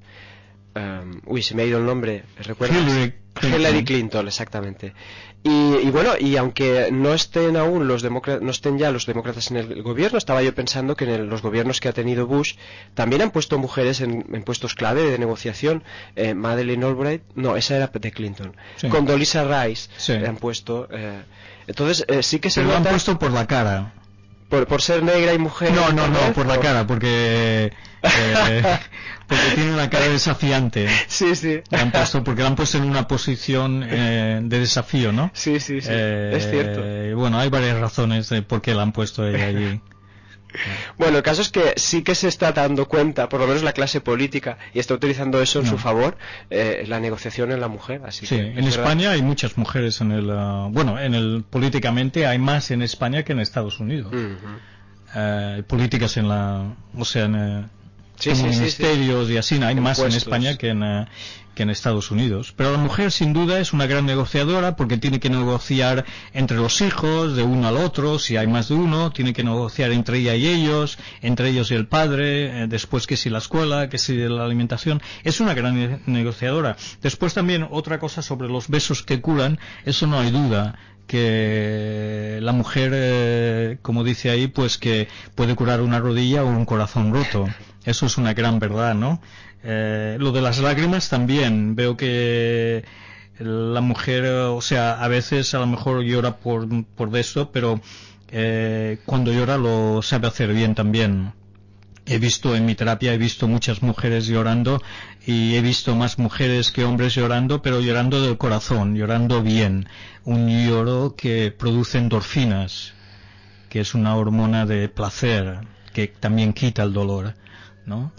se me ha ido el nombre, ¿recuerdas? Hillary Clinton, exactamente. Y bueno, y aunque no estén aún no estén ya los demócratas en el gobierno, estaba yo pensando que en los gobiernos que ha tenido Bush también han puesto mujeres en puestos clave de negociación. Madeleine Albright, no, esa era de Clinton. Condoleezza Rice han puesto. Entonces sí que se nota. Pero lo han puesto por la cara. Por ser negra y mujer. No, por la cara, porque tiene una cara desafiante. Sí. Porque la han puesto en una posición de desafío, ¿no? Sí, es cierto. Bueno, hay varias razones de por qué la han puesto ella allí. Bueno, el caso es que sí que se está dando cuenta, por lo menos la clase política, y está utilizando eso en su favor, la negociación en la mujer. Así sí, que en España hay muchas mujeres políticamente hay más en España que en Estados Unidos. Políticas en ministerios y así, hay más en España que en Estados Unidos. Pero la mujer sin duda es una gran negociadora, porque tiene que negociar entre los hijos de uno al otro, si hay más de uno, tiene que negociar entre ella y ellos, entre ellos y el padre, después que si la escuela, que si la alimentación. Es una gran negociadora. Después también otra cosa sobre los besos que curan, eso no hay duda, que la mujer, como dice ahí, pues que puede curar una rodilla o un corazón roto. Eso es una gran verdad, ¿no? Lo de las lágrimas también, veo que la mujer, a veces a lo mejor llora por esto, pero cuando llora lo sabe hacer bien también. En mi terapia he visto muchas mujeres llorando, y he visto más mujeres que hombres llorando, pero llorando del corazón, llorando bien. Un lloro que produce endorfinas, que es una hormona de placer, que también quita el dolor, ¿no?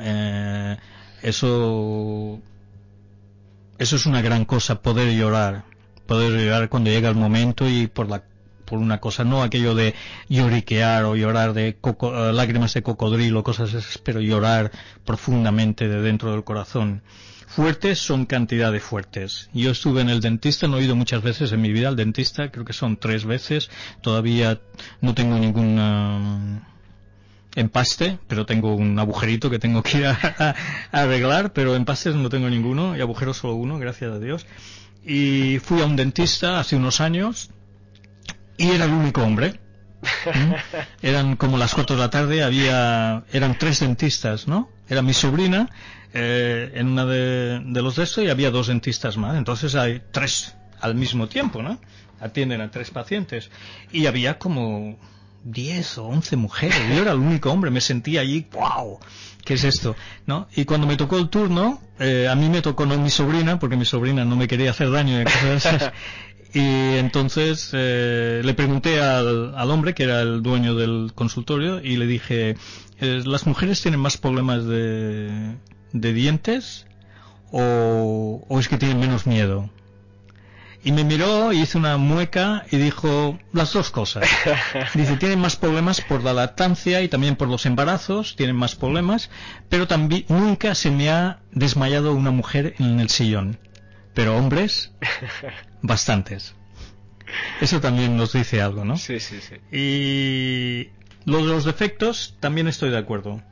Eso es una gran cosa, poder llorar cuando llega el momento y por una cosa, no aquello de lloriquear o llorar de lágrimas de cocodrilo, cosas esas, pero llorar profundamente de dentro del corazón. Fuertes son cantidad de fuertes. Yo estuve en el dentista, no he ido muchas veces en mi vida al dentista, creo que son 3 veces, todavía no tengo ningún empaste, pero tengo un agujerito que tengo que ir a arreglar, pero empastes no tengo ninguno, y agujeros solo uno, gracias a Dios. Y fui a un dentista hace unos años, y era el único hombre. Eran como las 4 de la tarde, eran 3 dentistas, ¿no? Era mi sobrina en una de los de estos, y había 2 dentistas más. Entonces hay 3 al mismo tiempo, ¿no? Atienden a 3 pacientes. Y había como 10 o 11 mujeres. Yo era el único hombre, me sentía allí, ¡wow! ¿Qué es esto? ¿No? Y cuando me tocó el turno, a mí me tocó no mi sobrina, porque mi sobrina no me quería hacer daño y cosas así. Y entonces le pregunté al hombre, que era el dueño del consultorio, y le dije, ¿las mujeres tienen más problemas de dientes o es que tienen menos miedo? Y me miró y hizo una mueca y dijo, las 2 cosas. Dice, tienen más problemas por la lactancia y también por los embarazos, tienen más problemas, pero también nunca se me ha desmayado una mujer en el sillón. Pero hombres, bastantes. Eso también nos dice algo, ¿no? Sí. Y lo de los defectos, también estoy de acuerdo.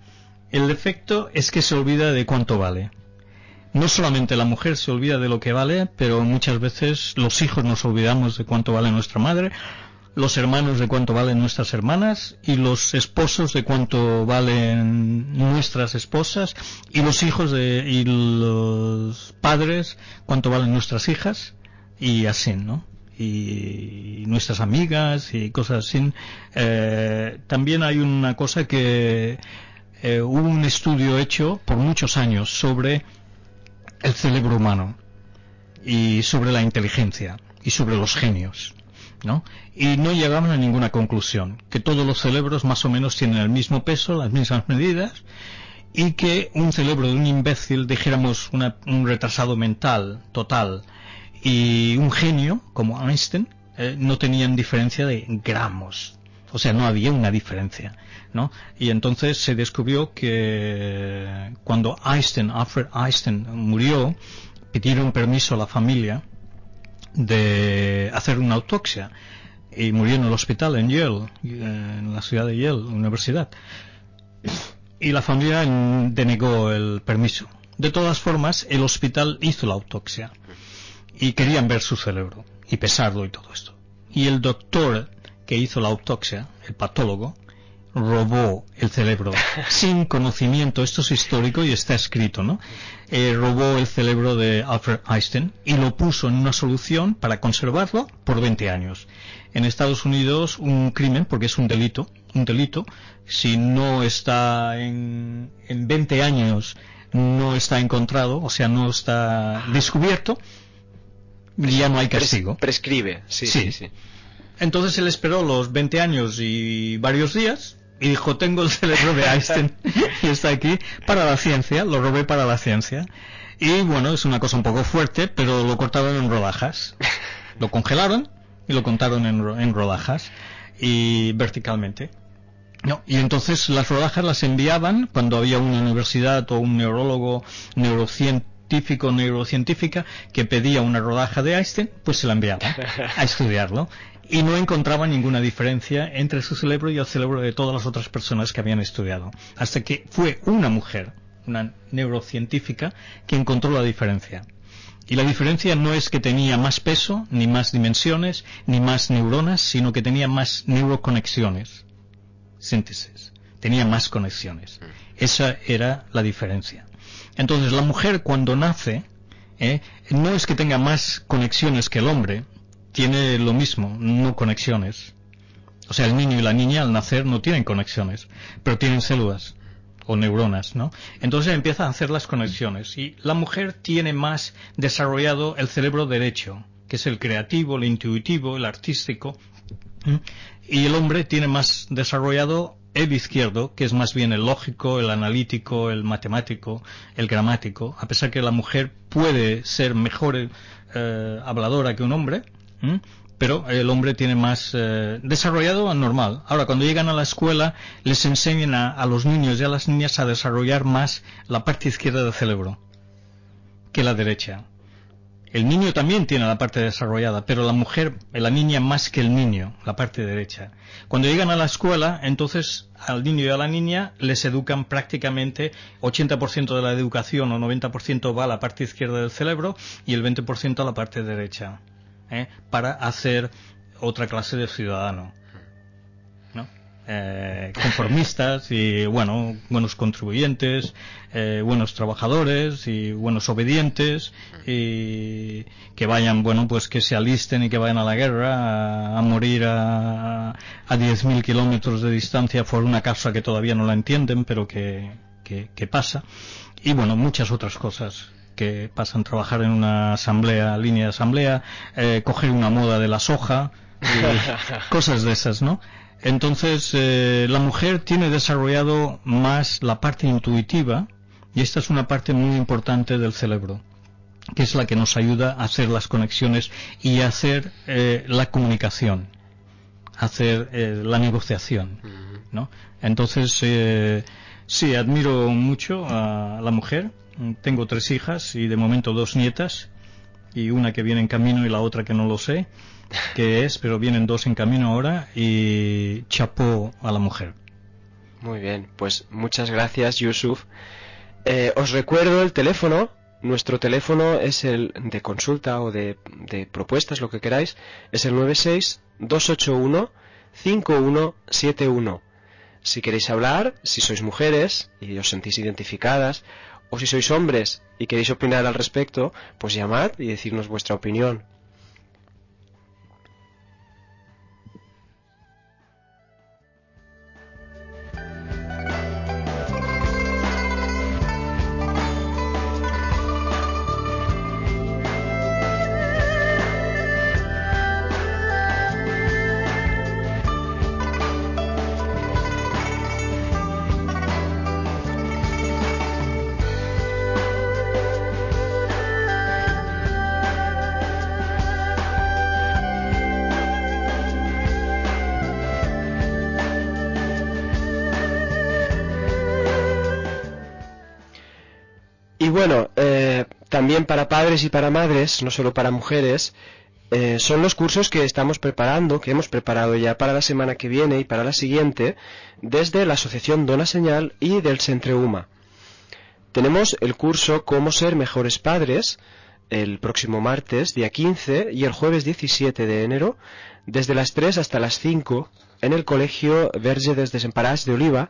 El defecto es que se olvida de cuánto vale. No solamente la mujer se olvida de lo que vale, pero muchas veces los hijos nos olvidamos de cuánto vale nuestra madre, los hermanos de cuánto valen nuestras hermanas, y los esposos de cuánto valen nuestras esposas, y los hijos y los padres cuánto valen nuestras hijas, y así, ¿no? Y nuestras amigas y cosas así. También hay una cosa que hubo un estudio hecho por muchos años sobre el cerebro humano y sobre la inteligencia y sobre los genios, ¿no? Y no llegaban a ninguna conclusión, que todos los cerebros más o menos tienen el mismo peso, las mismas medidas, y que un cerebro de un imbécil, dijéramos un retrasado mental total, y un genio como Einstein no tenían diferencia de gramos, o sea, no había una diferencia, ¿no? Y entonces se descubrió que cuando Alfred Einstein murió, pidieron permiso a la familia de hacer una autopsia, y murió en el hospital en Yale, en la ciudad de Yale, universidad, y la familia denegó el permiso. De todas formas, el hospital hizo la autopsia y querían ver su cerebro y pesarlo y todo esto, y el doctor que hizo la autopsia, el patólogo, robó el cerebro sin conocimiento. Esto es histórico y está escrito, ¿no? Robó el cerebro de Alfred Einstein y lo puso en una solución para conservarlo por 20 años. En Estados Unidos, un crimen, porque es un delito, si no está en 20 años, no está encontrado, o sea, no está descubierto, ya no hay castigo. Prescribe, sí. Entonces él esperó los 20 años y varios días y dijo, tengo el cerebro de Einstein y está aquí para la ciencia, lo robé para la ciencia. Y bueno, es una cosa un poco fuerte, pero lo cortaron en rodajas. Lo congelaron y lo cortaron en rodajas y verticalmente. No, y entonces las rodajas las enviaban cuando había una universidad o un neurólogo, neurocientífica que pedía una rodaja de Einstein, pues se la enviaban a estudiarlo. Y no encontraba ninguna diferencia entre su cerebro y el cerebro de todas las otras personas que habían estudiado, hasta que fue una mujer, una neurocientífica, que encontró la diferencia. Y la diferencia no es que tenía más peso, ni más dimensiones, ni más neuronas, sino que tenía más neuroconexiones. Síntesis. Tenía más conexiones. Esa era la diferencia. Entonces la mujer cuando nace, no es que tenga más conexiones que el hombre, tiene lo mismo, no conexiones. O sea, el niño y la niña al nacer no tienen conexiones, pero tienen células o neuronas, ¿no? Entonces empieza a hacer las conexiones y la mujer tiene más desarrollado el cerebro derecho, que es el creativo, el intuitivo, el artístico, y el hombre tiene más desarrollado el izquierdo, que es más bien el lógico, el analítico, el matemático, el gramático, a pesar que la mujer puede ser mejor habladora que un hombre, pero el hombre tiene más desarrollado normal. Ahora, cuando llegan a la escuela, les enseñan a los niños y a las niñas a desarrollar más la parte izquierda del cerebro que la derecha. El niño también tiene la parte desarrollada, pero la mujer, la niña más que el niño, la parte derecha. Cuando llegan a la escuela, entonces al niño y a la niña les educan prácticamente 80% de la educación o 90% va a la parte izquierda del cerebro y el 20% a la parte derecha. Para hacer otra clase de ciudadano, ¿no? Conformistas y buenos contribuyentes, buenos trabajadores y buenos obedientes, y que vayan, pues que se alisten y que vayan a la guerra a morir a 10.000 kilómetros de distancia por una causa que todavía no la entienden, pero que pasa, y muchas otras cosas que pasan, trabajar en una línea de asamblea, coger una moda de la soja, cosas de esas, ¿no? Entonces, la mujer tiene desarrollado más la parte intuitiva, y esta es una parte muy importante del cerebro, que es la que nos ayuda a hacer las conexiones y a hacer la comunicación, hacer la negociación, ¿no? Entonces, sí, admiro mucho a la mujer. Tengo 3 hijas y de momento 2 nietas, y una que viene en camino y la otra que no lo sé qué es, pero vienen 2 en camino ahora, y chapó a la mujer. Muy bien, pues muchas gracias, Yusuf. Os recuerdo el teléfono. Nuestro teléfono es el de consulta o de propuestas, lo que queráis. Es el 96-281-5171. Si queréis hablar, si sois mujeres y os sentís identificadas, o si sois hombres y queréis opinar al respecto, pues llamad y decirnos vuestra opinión. Y bueno, también para padres y para madres, no solo para mujeres, son los cursos que estamos preparando, que hemos preparado ya para la semana que viene y para la siguiente, desde la Asociación Dona Señal y del Centre Uma. Tenemos el curso Cómo ser mejores padres, el próximo martes, día 15, y el jueves 17 de enero, desde las 3 hasta las 5, en el Colegio Verge des Desemparats de Oliva,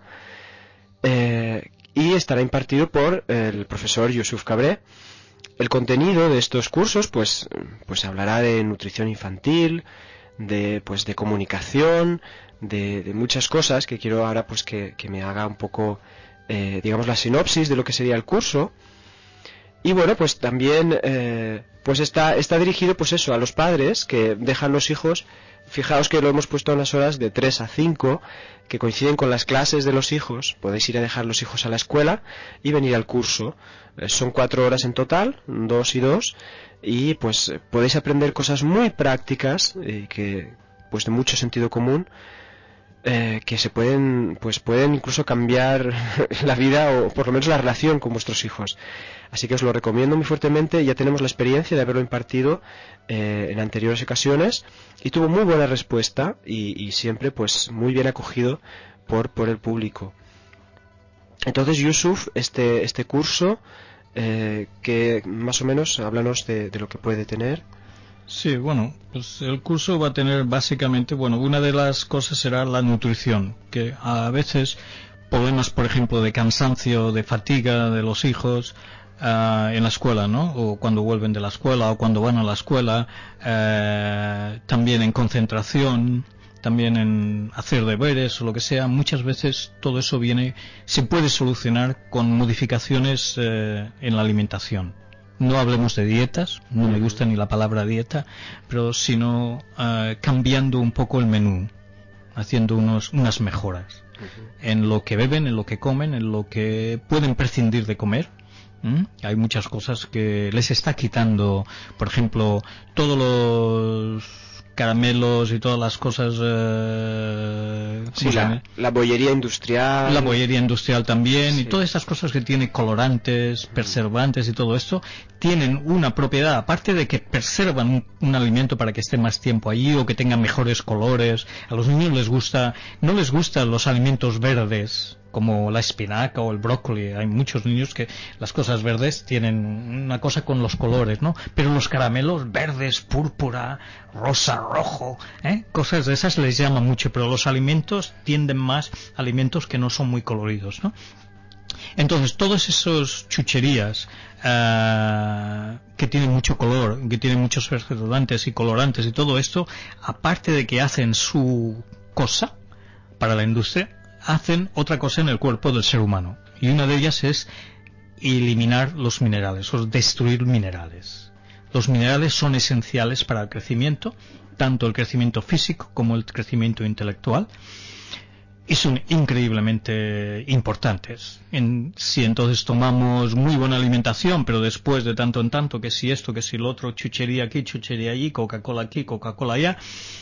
y estará impartido por el profesor Yusuf Cabré. El contenido de estos cursos pues hablará de nutrición infantil, de comunicación, de muchas cosas que quiero ahora pues que me haga un poco digamos la sinopsis de lo que sería el curso. Y bueno, pues también pues está dirigido pues eso a los padres que dejan los hijos. Fijaos que lo hemos puesto a unas horas de 3 a 5 que coinciden con las clases de los hijos. Podéis ir a dejar los hijos a la escuela y venir al curso. Son 4 horas en total, 2 y 2, y pues podéis aprender cosas muy prácticas que pues de mucho sentido común, que se pueden incluso cambiar la vida o por lo menos la relación con vuestros hijos. Así que os lo recomiendo muy fuertemente. Ya tenemos la experiencia de haberlo impartido en anteriores ocasiones y tuvo muy buena respuesta y siempre pues muy bien acogido por el público. Entonces, Yusuf, este curso, que más o menos háblanos de lo que puede tener. Sí, bueno, pues el curso va a tener básicamente, bueno, una de las cosas será la nutrición, que a veces problemas, por ejemplo, de cansancio, de fatiga de los hijos en la escuela, ¿no? O cuando vuelven de la escuela o cuando van a la escuela, también en concentración, también en hacer deberes o lo que sea. Muchas veces todo eso se puede solucionar con modificaciones en la alimentación. No hablemos de dietas, no me gusta ni la palabra dieta, pero sino cambiando un poco el menú, haciendo unas mejoras en lo que beben, en lo que comen, en lo que pueden prescindir de comer. Hay muchas cosas que les está quitando, por ejemplo, todos los caramelos y todas las cosas sí, la bollería industrial también, sí. Y todas estas cosas que tiene colorantes, preservantes y todo esto tienen una propiedad, aparte de que preservan un alimento para que esté más tiempo allí o que tenga mejores colores. A los niños no les gustan los alimentos verdes como la espinaca o el brócoli. Hay muchos niños que las cosas verdes tienen una cosa con los colores, ¿no? Pero los caramelos verdes, púrpura, rosa, rojo, cosas de esas les llaman mucho, pero los alimentos tienden más a alimentos que no son muy coloridos, ¿no? Entonces, todas esas chucherías que tienen mucho color, que tienen muchos preservantes y colorantes y todo esto, aparte de que hacen su cosa para la industria, hacen otra cosa en el cuerpo del ser humano, y una de ellas es eliminar los minerales o destruir minerales. Los minerales son esenciales para el crecimiento, tanto el crecimiento físico como el crecimiento intelectual, y son increíblemente importantes. Si entonces tomamos muy buena alimentación, pero después de tanto en tanto, que si esto, que si lo otro, chuchería aquí, chuchería allí, Coca-Cola aquí, Coca-Cola allá,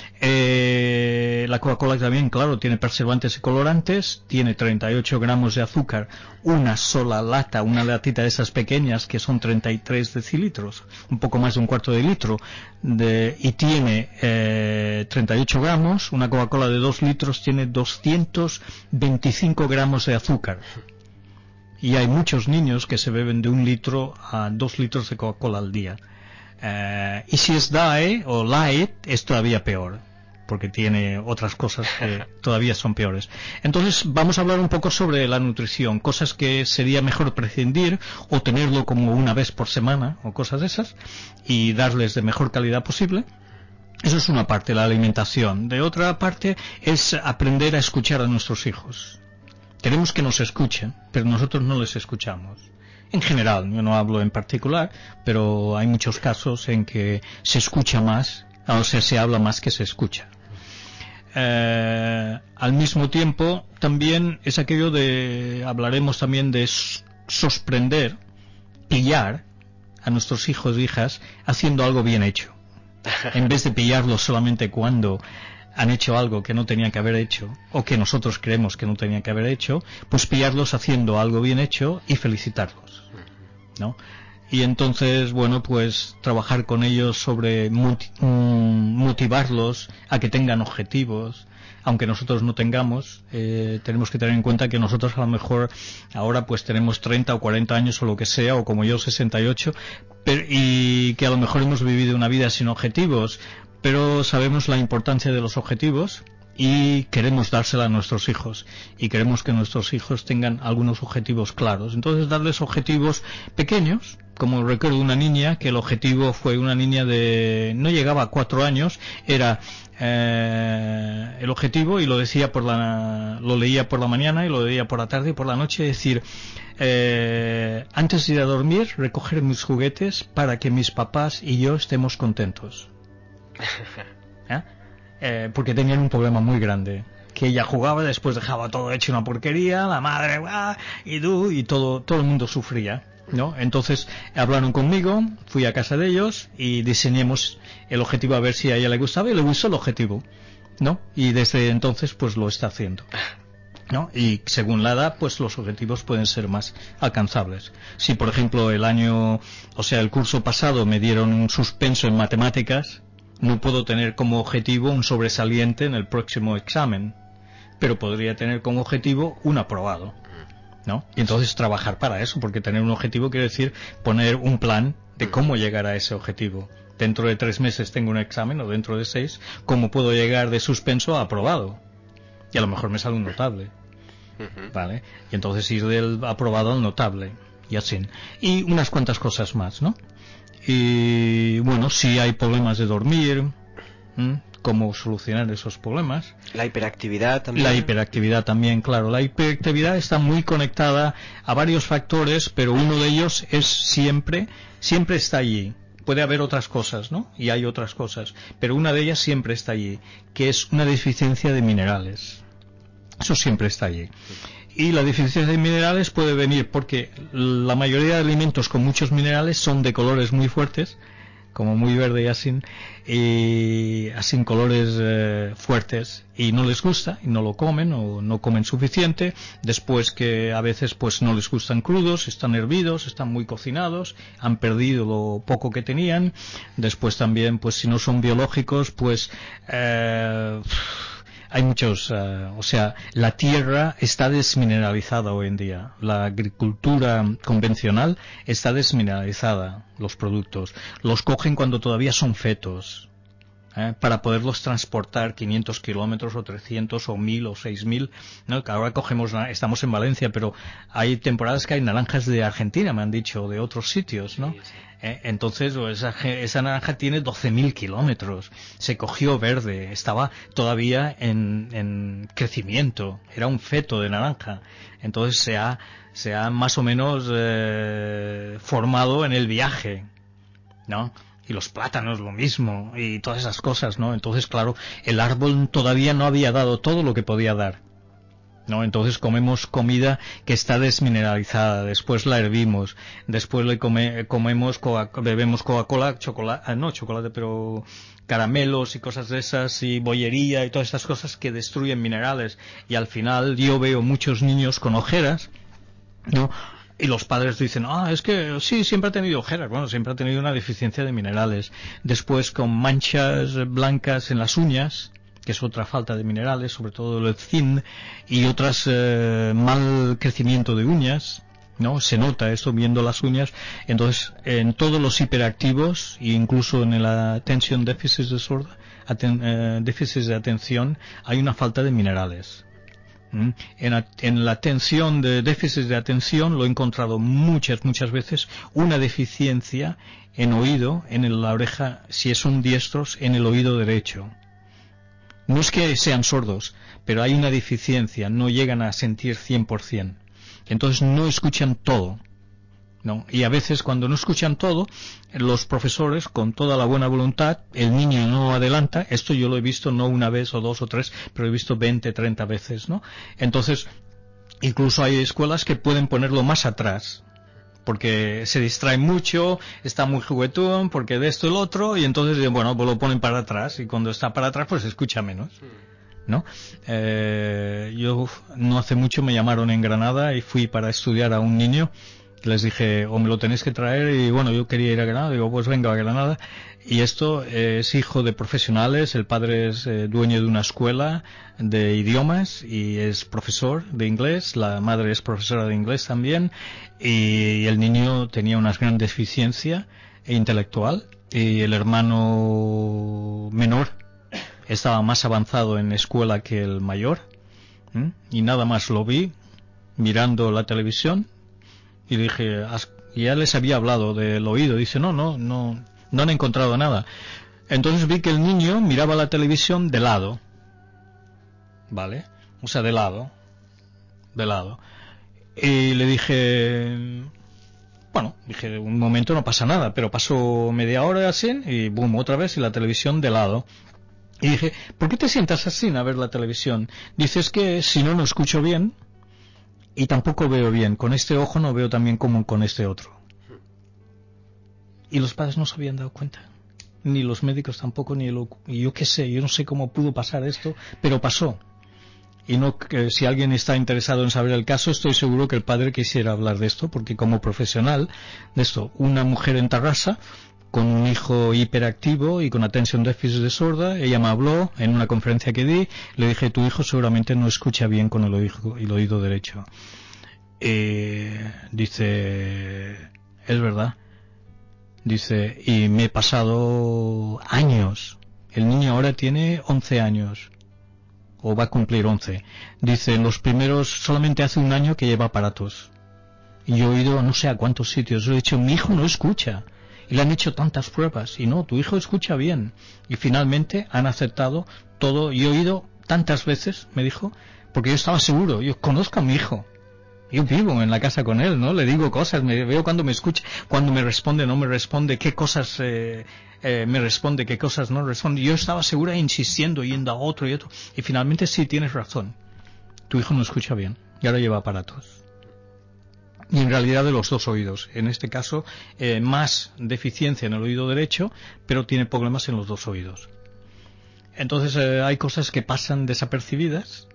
la Coca-Cola también, claro, tiene preservantes y colorantes, tiene 38 gramos de azúcar, una sola lata, una latita de esas pequeñas que son 33 decilitros, un poco más de un cuarto de litro, y tiene 38 gramos, una Coca-Cola de 2 litros tiene 200 225 gramos de azúcar. Y hay muchos niños que se beben de 1 litro a 2 litros de Coca-Cola al día. Y si es Diet o Light, es todavía peor, porque tiene otras cosas que todavía son peores. Entonces vamos a hablar un poco sobre la nutrición, cosas que sería mejor prescindir o tenerlo como una vez por semana o cosas de esas, y darles de mejor calidad posible. Eso es una parte, la alimentación. De otra parte es aprender a escuchar a nuestros hijos. Queremos que nos escuchen, pero nosotros no les escuchamos. En general, yo no hablo en particular, pero hay muchos casos en que se escucha más, o sea, se habla más que se escucha. Al mismo tiempo, también es aquello de, hablaremos también de sorprender, pillar a nuestros hijos e hijas haciendo algo bien hecho. En vez de pillarlos solamente cuando han hecho algo que no tenían que haber hecho, o que nosotros creemos que no tenían que haber hecho, pues pillarlos haciendo algo bien hecho y felicitarlos, ¿no? Y entonces, bueno, pues trabajar con ellos sobre motivarlos a que tengan objetivos, aunque nosotros no tengamos. Tenemos que tener en cuenta que nosotros a lo mejor ahora pues tenemos 30 o 40 años o lo que sea, o como yo 68, y que a lo mejor hemos vivido una vida sin objetivos, pero sabemos la importancia de los objetivos y queremos dársela a nuestros hijos, y queremos que nuestros hijos tengan algunos objetivos claros. Entonces darles objetivos pequeños, como recuerdo una niña que el objetivo fue una niña de, no llegaba a 4 años, era el objetivo, y lo decía lo leía por la mañana y lo leía por la tarde y por la noche, decir, antes de ir a dormir, recoger mis juguetes para que mis papás y yo estemos contentos. Porque tenían un problema muy grande, que ella jugaba, después dejaba todo hecho una porquería, la madre, y todo el mundo sufría, ¿no? Entonces hablaron conmigo, fui a casa de ellos y diseñemos el objetivo a ver si a ella le gustaba, y le gustó el objetivo, ¿no? Y desde entonces pues lo está haciendo, ¿no? Y según la edad, pues los objetivos pueden ser más alcanzables. Si por ejemplo el curso pasado me dieron un suspenso en matemáticas, no puedo tener como objetivo un sobresaliente en el próximo examen, pero podría tener como objetivo un aprobado, ¿no? Y entonces trabajar para eso, porque tener un objetivo quiere decir poner un plan de cómo llegar a ese objetivo. Dentro de 3 meses tengo un examen, o dentro de 6, ¿cómo puedo llegar de suspenso a aprobado? Y a lo mejor me sale un notable, ¿vale? Y entonces ir del aprobado al notable, y así. Y unas cuantas cosas más, ¿no? Y bueno, si hay problemas de dormir, cómo solucionar esos problemas. La hiperactividad también. La hiperactividad también, claro. La hiperactividad está muy conectada a varios factores, pero uno de ellos es siempre está allí. Puede haber otras cosas, ¿no? Y hay otras cosas, pero una de ellas siempre está allí, que es una deficiencia de minerales. Eso siempre está allí. Y la deficiencia de minerales puede venir porque la mayoría de alimentos con muchos minerales son de colores muy fuertes, como muy verde y así colores fuertes, y no les gusta y no lo comen, o no comen suficiente. Después, que a veces pues no les gustan crudos, están hervidos, están muy cocinados, han perdido lo poco que tenían. Después también, pues si no son biológicos, pues hay muchos, la tierra está desmineralizada hoy en día. La agricultura convencional está desmineralizada. Los productos los cogen cuando todavía son fetos, para poderlos transportar 500 kilómetros o 300 o 1000 o 6000, ¿no? Que ahora estamos en Valencia, pero hay temporadas que hay naranjas de Argentina, me han dicho, de otros sitios, ¿no? Sí, sí. Entonces esa naranja tiene 12.000 kilómetros, se cogió verde, estaba todavía en crecimiento, era un feto de naranja. Entonces se ha más o menos formado en el viaje, ¿no? Y los plátanos lo mismo, y todas esas cosas, ¿no? Entonces, claro, el árbol todavía no había dado todo lo que podía dar, ¿no? Entonces comemos comida que está desmineralizada, después la hervimos, después bebemos Coca-Cola, chocolate, pero caramelos y cosas de esas, y bollería y todas estas cosas que destruyen minerales, y al final yo veo muchos niños con ojeras, ¿no? Y los padres dicen, es que sí, siempre ha tenido ojeras. Bueno, siempre ha tenido una deficiencia de minerales. Después con manchas blancas en las uñas, que es otra falta de minerales, sobre todo el zinc, y otras mal crecimiento de uñas, ¿no? Se nota esto viendo las uñas. Entonces, en todos los hiperactivos, e incluso en la attention deficit disorder, déficit de atención, hay una falta de minerales. En la atención de déficit de atención lo he encontrado muchas veces una deficiencia en oído, en la oreja, si son diestros, en el oído derecho. No es que sean sordos, pero hay una deficiencia, no llegan a sentir 100%. Entonces no escuchan todo, ¿no? Y a veces cuando no escuchan todo, los profesores, con toda la buena voluntad, el niño no adelanta. Esto yo lo he visto no una vez o dos o tres, pero he visto 20, 30 veces, ¿no? Entonces, incluso hay escuelas que pueden ponerlo más atrás, porque se distrae mucho, está muy juguetón, porque de esto y lo otro, y entonces, bueno, pues lo ponen para atrás, y cuando está para atrás, pues escucha menos, ¿no? Yo no hace mucho me llamaron en Granada y fui para estudiar a un niño. Les dije, o me lo tenéis que traer, y bueno, yo quería ir a Granada, digo, pues venga a Granada. Y esto es hijo de profesionales, el padre es dueño de una escuela de idiomas y es profesor de inglés, la madre es profesora de inglés también, y el niño tenía una gran deficiencia intelectual, y el hermano menor estaba más avanzado en escuela que el mayor, y nada más lo vi mirando la televisión. Y dije, ya les había hablado del oído. Dice, no han encontrado nada. Entonces vi que el niño miraba la televisión de lado. ¿Vale? O sea, de lado. Y le dije, dije, un momento no pasa nada. Pero pasó media hora así, y boom, otra vez, y la televisión de lado. Y dije, ¿por qué te sientas así a ver la televisión? Dices que si no escucho bien. Y tampoco veo bien, con este ojo no veo tan bien como con este otro. Y los padres no se habían dado cuenta, ni los médicos tampoco, y yo qué sé, yo no sé cómo pudo pasar esto, pero pasó. Y no, que si alguien está interesado en saber el caso, estoy seguro que el padre quisiera hablar de esto, porque como profesional de esto, una mujer en Tarrasa, con un hijo hiperactivo y con attention deficit disorder, ella me habló en una conferencia que di, le dije, tu hijo seguramente no escucha bien con el oído derecho. Dice, es verdad. Dice, y me he pasado años. El niño ahora tiene 11 años. O va a cumplir 11. Dice, los primeros, solamente hace un año que lleva aparatos. Y yo he ido no sé a cuántos sitios. Yo he dicho, mi hijo no escucha. Y le han hecho tantas pruebas. Y no, tu hijo escucha bien. Y finalmente han aceptado todo. Y he oído tantas veces, me dijo, porque yo estaba seguro. Yo conozco a mi hijo. Yo vivo en la casa con él, ¿no? Le digo cosas, me veo cuando me escucha, cuando me responde, no me responde, qué cosas me responde, qué cosas no responde. Yo estaba segura insistiendo, yendo a otro y otro. Y finalmente sí, tienes razón. Tu hijo no escucha bien. Y ahora lleva aparatos. Y en realidad de los dos oídos. En este caso, más deficiencia en el oído derecho, pero tiene problemas en los dos oídos. Entonces hay cosas que pasan desapercibidas,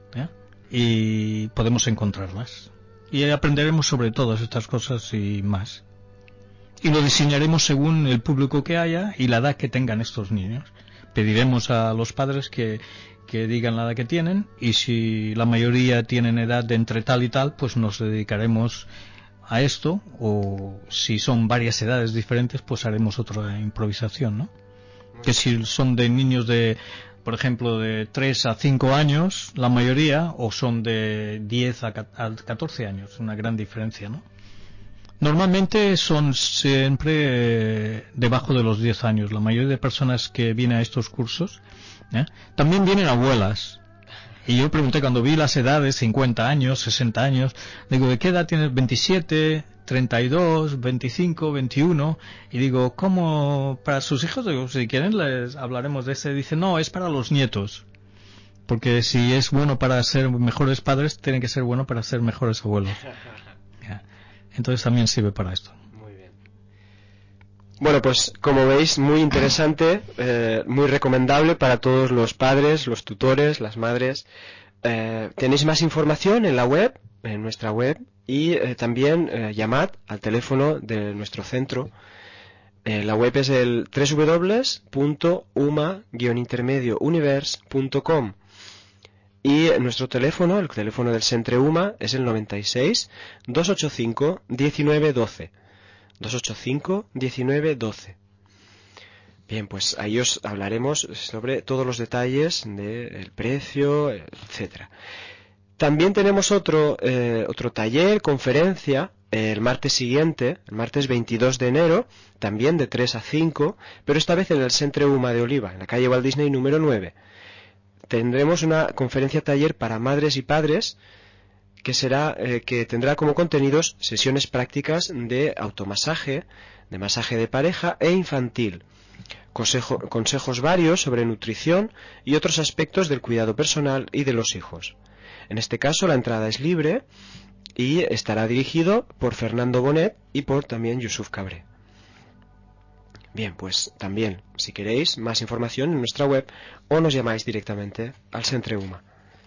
y podemos encontrarlas. Y aprenderemos sobre todas estas cosas y más. Y lo diseñaremos según el público que haya y la edad que tengan estos niños. Pediremos a los padres que digan la edad que tienen, y si la mayoría tienen edad de entre tal y tal, pues nos dedicaremos a esto, o si son varias edades diferentes, pues haremos otra improvisación, ¿no? Que si son de niños de, por ejemplo, de 3 a 5 años, la mayoría, o son de 10 a 14 años, una gran diferencia, ¿no? Normalmente son siempre debajo de los 10 años, la mayoría de personas que vienen a estos cursos, también vienen abuelas. Y yo pregunté cuando vi las edades, 50 años, 60 años, digo, ¿de qué edad tienes? 27, 32, 25, 21, y digo, ¿cómo para sus hijos? Digo, si quieren les hablaremos de ese. Dice, no, es para los nietos, porque si es bueno para ser mejores padres, tiene que ser bueno para ser mejores abuelos. Entonces también sirve para esto. Muy bien. Bueno, pues como veis, muy interesante, muy recomendable para todos los padres, los tutores, las madres. Tenéis más información en la web, en nuestra web, y también llamad al teléfono de nuestro centro, La web es el www.uma-universe.com y nuestro teléfono, el teléfono del Centre Uma, es el 96 285 1912. 285 1912. Bien, pues ahí os hablaremos sobre todos los detalles del precio, etcétera. También tenemos otro taller, conferencia, el martes siguiente, el martes 22 de enero, también de 3 a 5, pero esta vez en el Centre Uma de Oliva, en la calle Walt Disney número 9. Tendremos una conferencia taller para madres y padres que tendrá como contenidos sesiones prácticas de automasaje, de masaje de pareja e infantil, consejos varios sobre nutrición y otros aspectos del cuidado personal y de los hijos. En este caso la entrada es libre y estará dirigido por Fernando Bonet y por también Yusuf Cabré. Bien, pues también, si queréis más información en nuestra web o nos llamáis directamente al Centre Uma.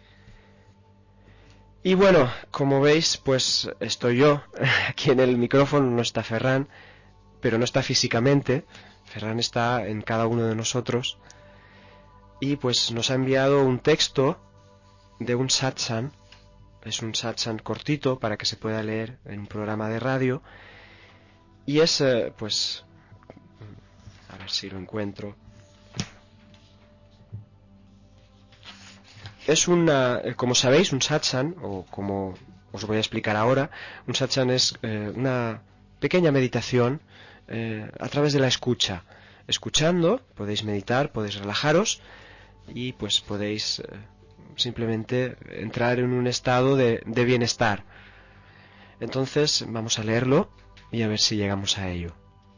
Y bueno, como veis, pues estoy yo, aquí en el micrófono no está Ferran, pero no está físicamente, Ferran está en cada uno de nosotros, y pues nos ha enviado un texto de un satsang, es un satsang cortito para que se pueda leer en un programa de radio, y es, pues, a ver si lo encuentro. Es como sabéis, un satsang, o como os voy a explicar ahora, un satsang es una pequeña meditación a través de la escucha. Escuchando, podéis meditar, podéis relajaros y pues podéis simplemente entrar en un estado de bienestar. Entonces vamos a leerlo y a ver si llegamos a ello.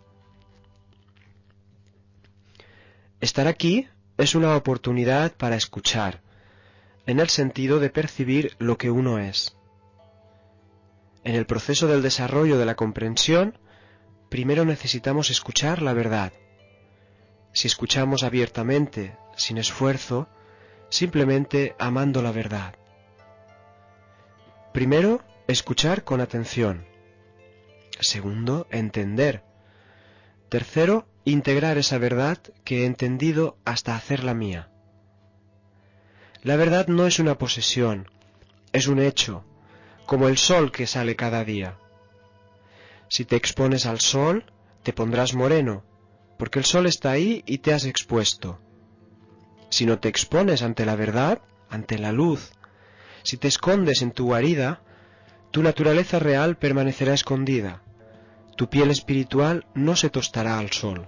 Estar aquí es una oportunidad para escuchar, en el sentido de percibir lo que uno es. En el proceso del desarrollo de la comprensión, primero necesitamos escuchar la verdad. Si escuchamos abiertamente, sin esfuerzo, simplemente amando la verdad. Primero, escuchar con atención. Segundo, entender. Tercero, integrar esa verdad que he entendido hasta hacerla mía. La verdad no es una posesión, es un hecho, como el sol que sale cada día. Si te expones al sol, te pondrás moreno, porque el sol está ahí y te has expuesto. Si no te expones ante la verdad, ante la luz, si te escondes en tu guarida, tu naturaleza real permanecerá escondida, tu piel espiritual no se tostará al sol.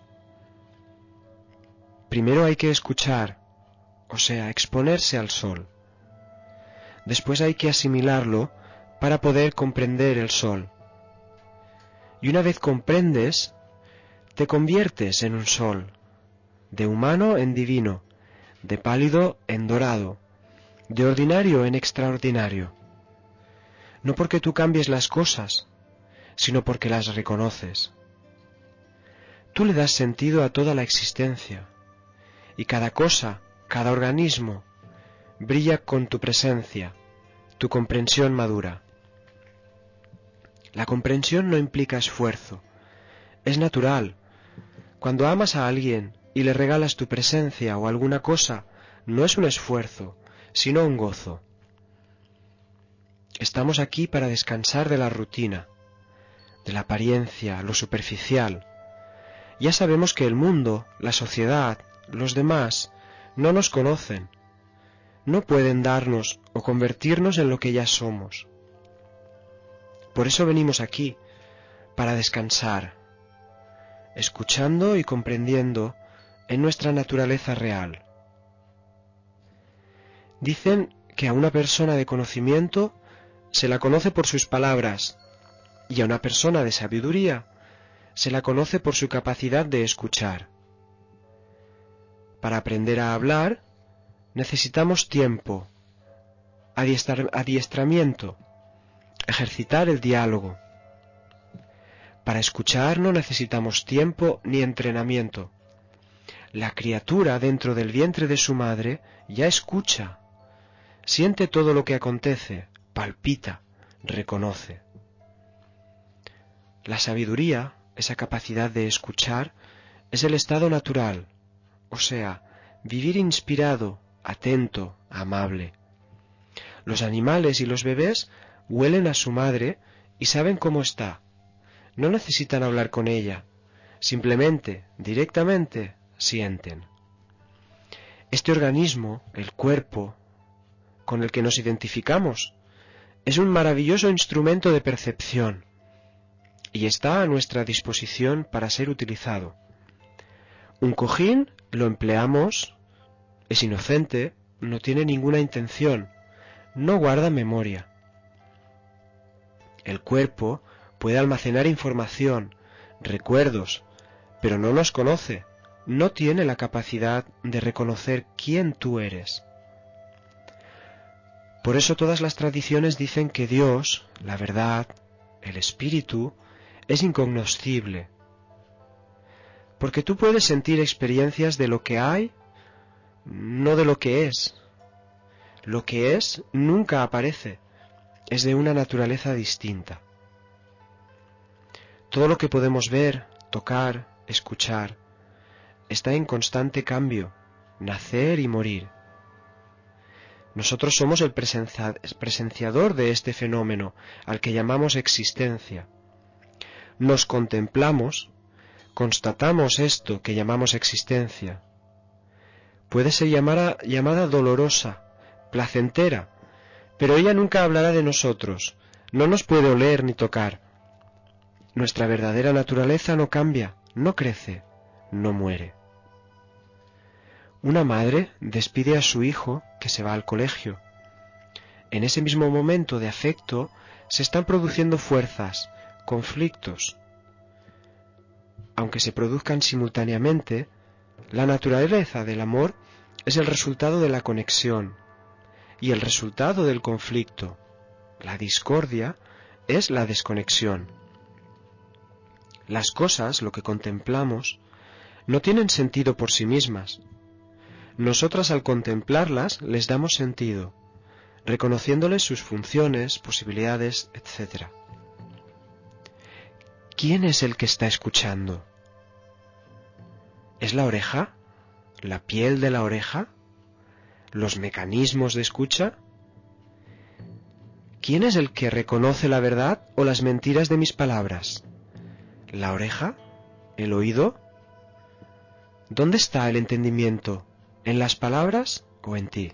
Primero hay que escuchar, o sea, exponerse al sol. Después hay que asimilarlo para poder comprender el sol. Y una vez comprendes, te conviertes en un sol, de humano en divino, de pálido en dorado, de ordinario en extraordinario. No porque tú cambies las cosas, sino porque las reconoces. Tú le das sentido a toda la existencia, y cada cosa, cada organismo, brilla con tu presencia, tu comprensión madura. La comprensión no implica esfuerzo, es natural. Cuando amas a alguien y le regalas tu presencia o alguna cosa, no es un esfuerzo, sino un gozo. Estamos aquí para descansar de la rutina, de la apariencia, lo superficial. Ya sabemos que el mundo, la sociedad, los demás, no nos conocen. No pueden darnos o convertirnos en lo que ya somos. Por eso venimos aquí, para descansar, escuchando y comprendiendo en nuestra naturaleza real. Dicen que a una persona de conocimiento se la conoce por sus palabras y a una persona de sabiduría se la conoce por su capacidad de escuchar. Para aprender a hablar necesitamos tiempo, adiestramiento, ejercitar el diálogo. Para escuchar no necesitamos tiempo ni entrenamiento. La criatura dentro del vientre de su madre ya escucha, siente todo lo que acontece, palpita, reconoce. La sabiduría esa capacidad de escuchar, es el estado natural, o sea, vivir inspirado, atento, amable. Los animales y los bebés huelen a su madre y saben cómo está. No necesitan hablar con ella, simplemente, directamente, sienten. Este organismo, el cuerpo, con el que nos identificamos, es un maravilloso instrumento de percepción y está a nuestra disposición para ser utilizado. Un cojín lo empleamos, es inocente, no tiene ninguna intención, no guarda memoria. El cuerpo puede almacenar información, recuerdos, pero no nos conoce, no tiene la capacidad de reconocer quién tú eres. Por eso todas las tradiciones dicen que Dios, la verdad, el espíritu, es incognoscible. Porque tú puedes sentir experiencias de lo que hay, no de lo que es. Lo que es nunca aparece, es de una naturaleza distinta. Todo lo que podemos ver, tocar, escuchar, está en constante cambio, nacer y morir. Nosotros somos el presenciador de este fenómeno, al que llamamos existencia. Nos contemplamos, constatamos esto que llamamos existencia. Puede ser llamada dolorosa, placentera, pero ella nunca hablará de nosotros, no nos puede oler ni tocar. Nuestra verdadera naturaleza no cambia, no crece, no muere. Una madre despide a su hijo que se va al colegio. En ese mismo momento de afecto se están produciendo fuerzas, conflictos. Aunque se produzcan simultáneamente, la naturaleza del amor es el resultado de la conexión y el resultado del conflicto. La discordia es la desconexión. Las cosas, lo que contemplamos, no tienen sentido por sí mismas. Nosotras al contemplarlas les damos sentido, reconociéndoles sus funciones, posibilidades, etc. ¿Quién es el que está escuchando? ¿Es la oreja? ¿La piel de la oreja? ¿Los mecanismos de escucha? ¿Quién es el que reconoce la verdad o las mentiras de mis palabras? ¿La oreja? ¿El oído? ¿Dónde está el entendimiento? ¿En las palabras o en ti?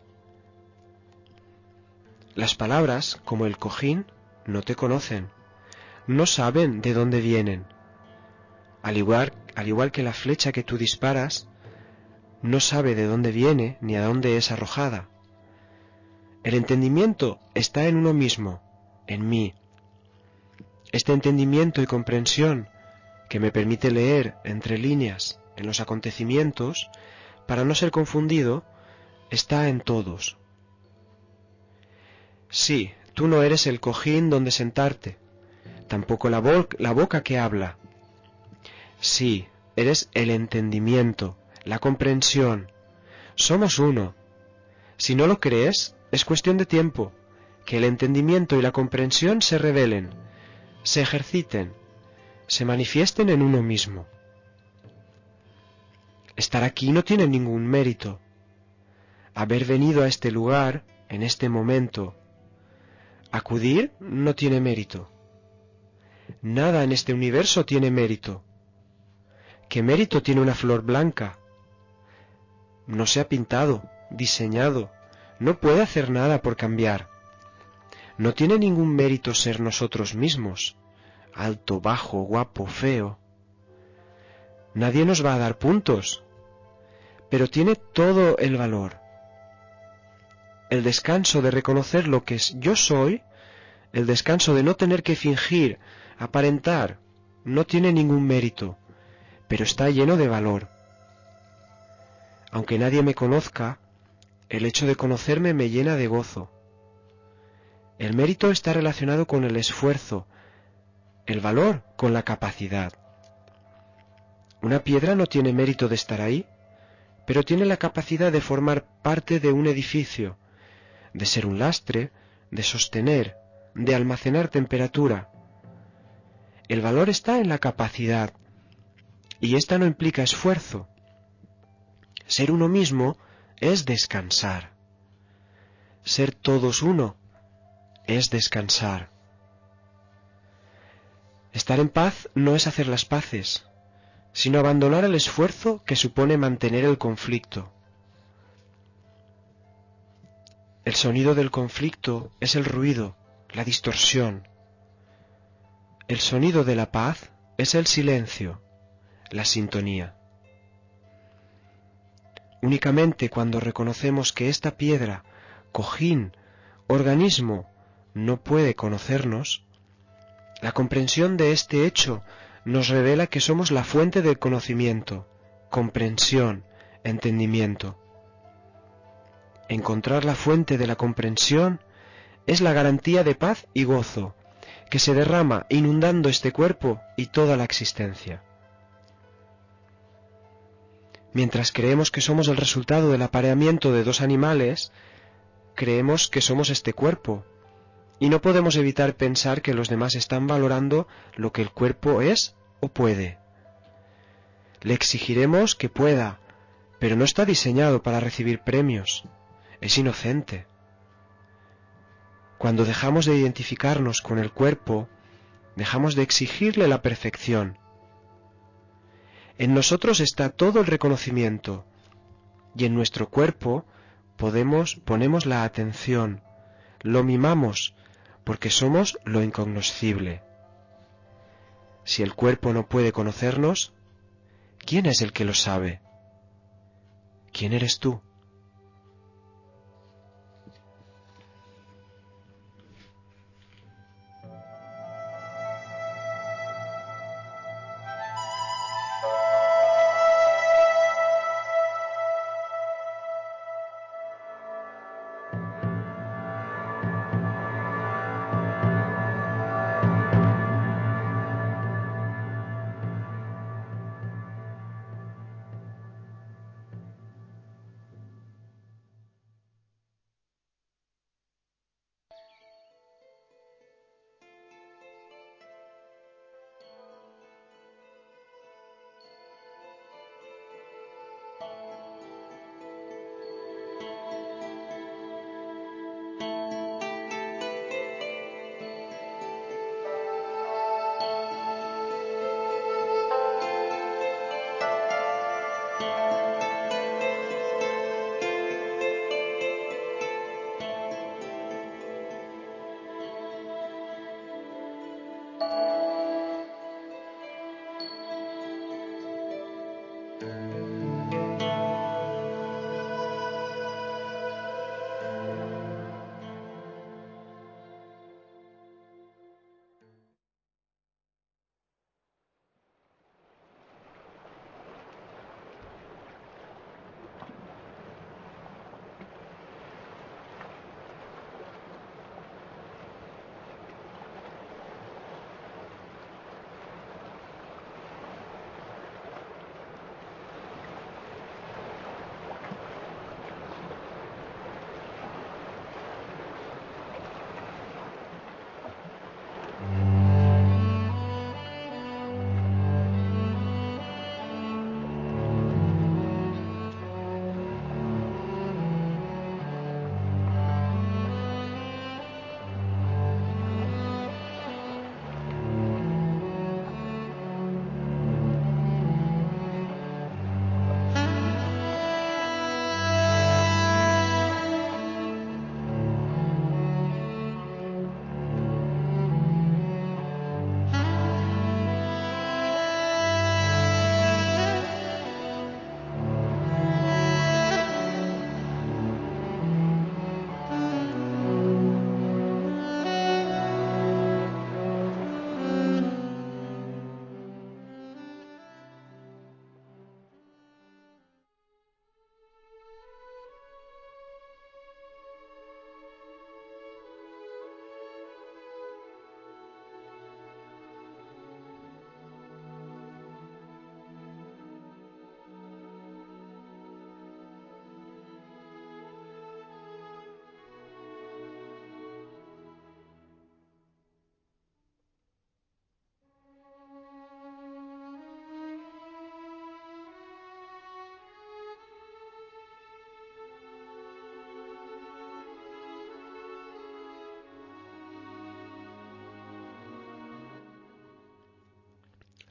Las palabras, como el cojín, no te conocen, no saben de dónde vienen. Al igual que la flecha que tú disparas, no sabe de dónde viene ni a dónde es arrojada. El entendimiento está en uno mismo, en mí. Este entendimiento y comprensión que me permite leer entre líneas en los acontecimientos, para no ser confundido, está en todos. Sí, tú no eres el cojín donde sentarte, tampoco la boca que habla. Sí, eres el entendimiento, la comprensión. Somos uno. Si no lo crees, es cuestión de tiempo, que el entendimiento y la comprensión se revelen, se ejerciten, se manifiesten en uno mismo. Estar aquí no tiene ningún mérito. Haber venido a este lugar, en este momento, acudir no tiene mérito. Nada en este universo tiene mérito. ¿Qué mérito tiene una flor blanca? No se ha pintado, diseñado, no puede hacer nada por cambiar. No tiene ningún mérito ser nosotros mismos, alto, bajo, guapo, feo. Nadie nos va a dar puntos, pero tiene todo el valor. El descanso de reconocer lo que yo soy, el descanso de no tener que fingir, aparentar, no tiene ningún mérito, pero está lleno de valor. Aunque nadie me conozca, el hecho de conocerme me llena de gozo. El mérito está relacionado con el esfuerzo, el valor con la capacidad. Una piedra no tiene mérito de estar ahí, pero tiene la capacidad de formar parte de un edificio, de ser un lastre, de sostener, de almacenar temperatura. El valor está en la capacidad, y esta no implica esfuerzo. Ser uno mismo es descansar. Ser todos uno es descansar. Estar en paz no es hacer las paces, sino abandonar el esfuerzo que supone mantener el conflicto. El sonido del conflicto es el ruido, la distorsión. El sonido de la paz es el silencio, la sintonía. Únicamente cuando reconocemos que esta piedra, cojín, organismo, no puede conocernos, la comprensión de este hecho nos revela que somos la fuente del conocimiento, comprensión, entendimiento. Encontrar la fuente de la comprensión es la garantía de paz y gozo que se derrama inundando este cuerpo y toda la existencia. Mientras creemos que somos el resultado del apareamiento de dos animales, creemos que somos este cuerpo, y no podemos evitar pensar que los demás están valorando lo que el cuerpo es o puede. Le exigiremos que pueda, pero no está diseñado para recibir premios. Es inocente. Cuando dejamos de identificarnos con el cuerpo, dejamos de exigirle la perfección. En nosotros está todo el reconocimiento, y en nuestro cuerpo ponemos la atención, lo mimamos, porque somos lo incognoscible. Si el cuerpo no puede conocernos, ¿quién es el que lo sabe? ¿Quién eres tú?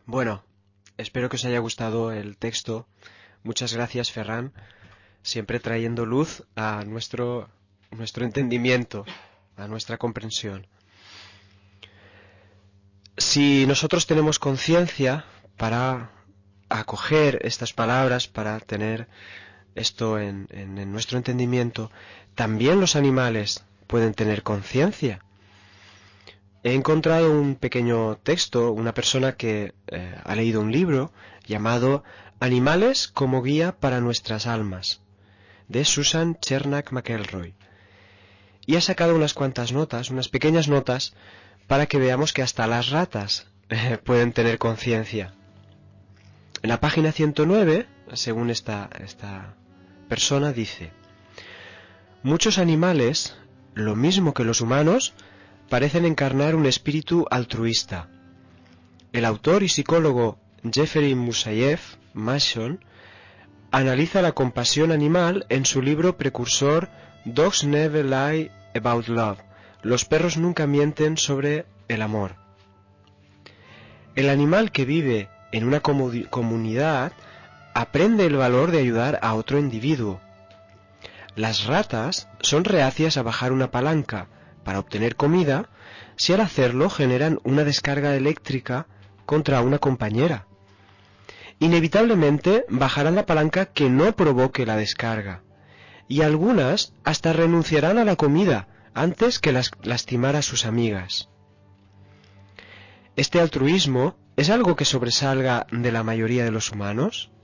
Bueno, espero que os haya gustado el texto. Muchas gracias, Ferran, siempre trayendo luz a nuestro entendimiento, a nuestra comprensión. Si nosotros tenemos conciencia para acoger estas palabras, para tener esto en nuestro entendimiento, también los animales pueden tener conciencia. He encontrado un pequeño texto, una persona que ha leído un libro llamado Animales como guía para nuestras almas, de Susan Chernak McElroy. Y ha sacado unas cuantas notas, unas pequeñas notas, para que veamos que hasta las ratas pueden tener conciencia. En la página 109, según esta persona, dice: muchos animales, lo mismo que los humanos, parecen encarnar un espíritu altruista. El autor y psicólogo Jeffrey Mason analiza la compasión animal en su libro precursor Dogs Never Lie About Love. Los perros nunca mienten sobre el amor. El animal que vive en una comunidad aprende el valor de ayudar a otro individuo. Las ratas son reacias a bajar una palanca para obtener comida si al hacerlo generan una descarga eléctrica contra una compañera. Inevitablemente bajarán la palanca que no provoque la descarga, y algunas hasta renunciarán a la comida antes que lastimar a sus amigas. ¿Este altruismo es algo que sobresalga de la mayoría de los humanos?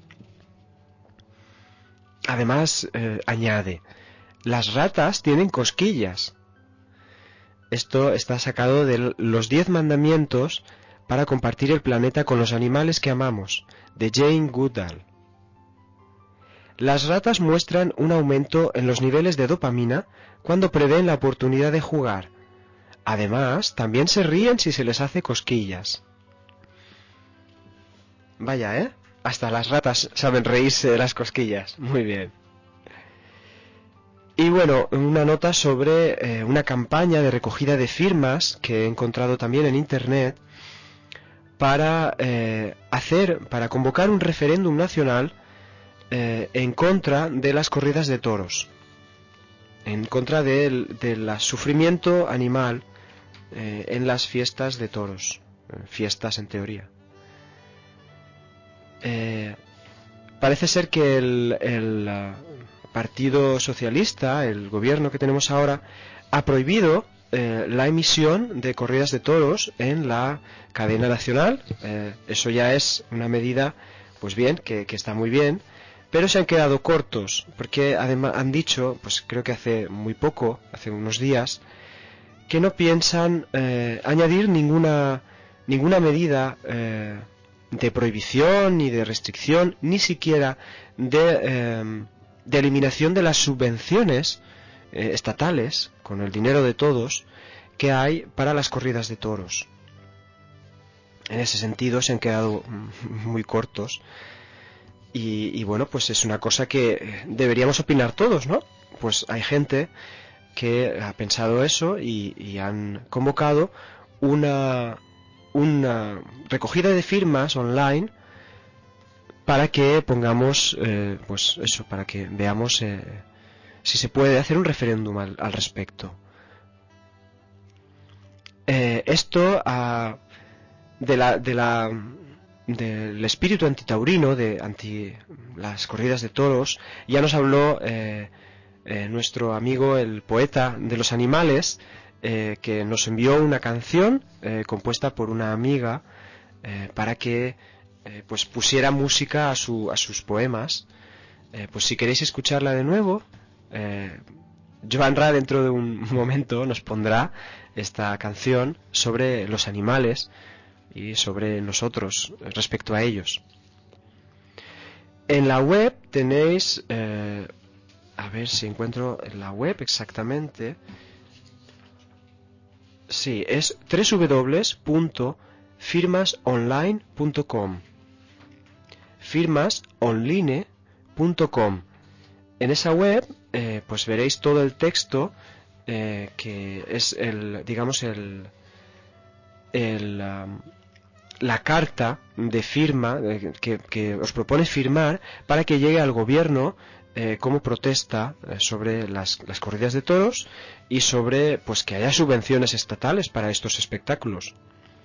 Además, añade, las ratas tienen cosquillas. Esto está sacado de los 10 mandamientos para compartir el planeta con los animales que amamos, de Jane Goodall. Las ratas muestran un aumento en los niveles de dopamina cuando prevén la oportunidad de jugar. Además, también se ríen si se les hace cosquillas. Vaya, hasta las ratas saben reírse de las cosquillas. Muy bien. Y bueno, una nota sobre una campaña de recogida de firmas que he encontrado también en internet para convocar un referéndum nacional en contra de las corridas de toros, en contra del sufrimiento animal en las fiestas de toros, fiestas en teoría. Parece ser que el Partido Socialista, el gobierno que tenemos ahora, ha prohibido la emisión de corridas de toros en la cadena nacional. Eso ya es una medida, pues bien, que está muy bien, pero se han quedado cortos, porque además han dicho, pues creo que hace muy poco, hace unos días, que no piensan añadir ninguna medida de prohibición ni de restricción, ni siquiera de eliminación de las subvenciones estatales, con el dinero de todos, que hay para las corridas de toros. En ese sentido se han quedado muy cortos. Y bueno, pues es una cosa que deberíamos opinar todos, ¿no? Pues hay gente que ha pensado eso y han convocado una recogida de firmas online para que pongamos, pues eso, para que veamos si se puede hacer un referéndum al respecto. Esto del espíritu antitaurino, anti las corridas de toros, ya nos habló nuestro amigo el poeta de los animales, que nos envió una canción compuesta por una amiga para que pues pusiera música a sus poemas. Pues si queréis escucharla de nuevo, Joan Ra dentro de un momento nos pondrá esta canción sobre los animales y sobre nosotros respecto a ellos. En la web tenéis, a ver si encuentro en la web exactamente. Sí, es www.firmasonline.com. firmasonline.com. En esa web pues veréis todo el texto que es la carta de firma que os propone firmar para que llegue al gobierno como protesta sobre las corridas de toros y sobre pues que haya subvenciones estatales para estos espectáculos.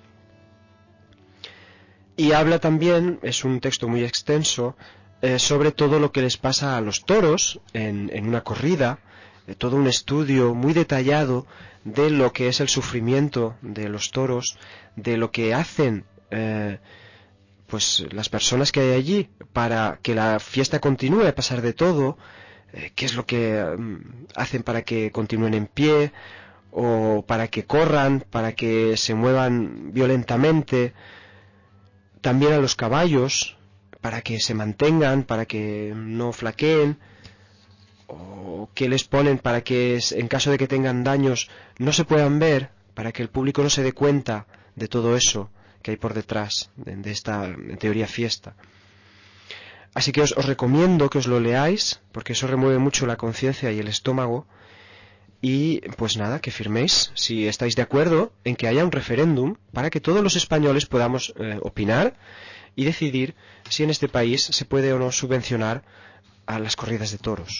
Y habla también, es un texto muy extenso, sobre todo lo que les pasa a los toros en una corrida, todo un estudio muy detallado de lo que es el sufrimiento de los toros, de lo que hacen pues las personas que hay allí para que la fiesta continúe a pesar de todo, qué es lo que hacen para que continúen en pie o para que corran, para que se muevan violentamente, también a los caballos para que se mantengan, para que no flaqueen, o qué les ponen para que en caso de que tengan daños no se puedan ver, para que el público no se dé cuenta de todo eso que hay por detrás de esta, en teoría, fiesta. Así que os recomiendo que os lo leáis, porque eso remueve mucho la conciencia y el estómago. Y pues nada, que firméis si estáis de acuerdo en que haya un referéndum para que todos los españoles podamos opinar y decidir si en este país se puede o no subvencionar a las corridas de toros.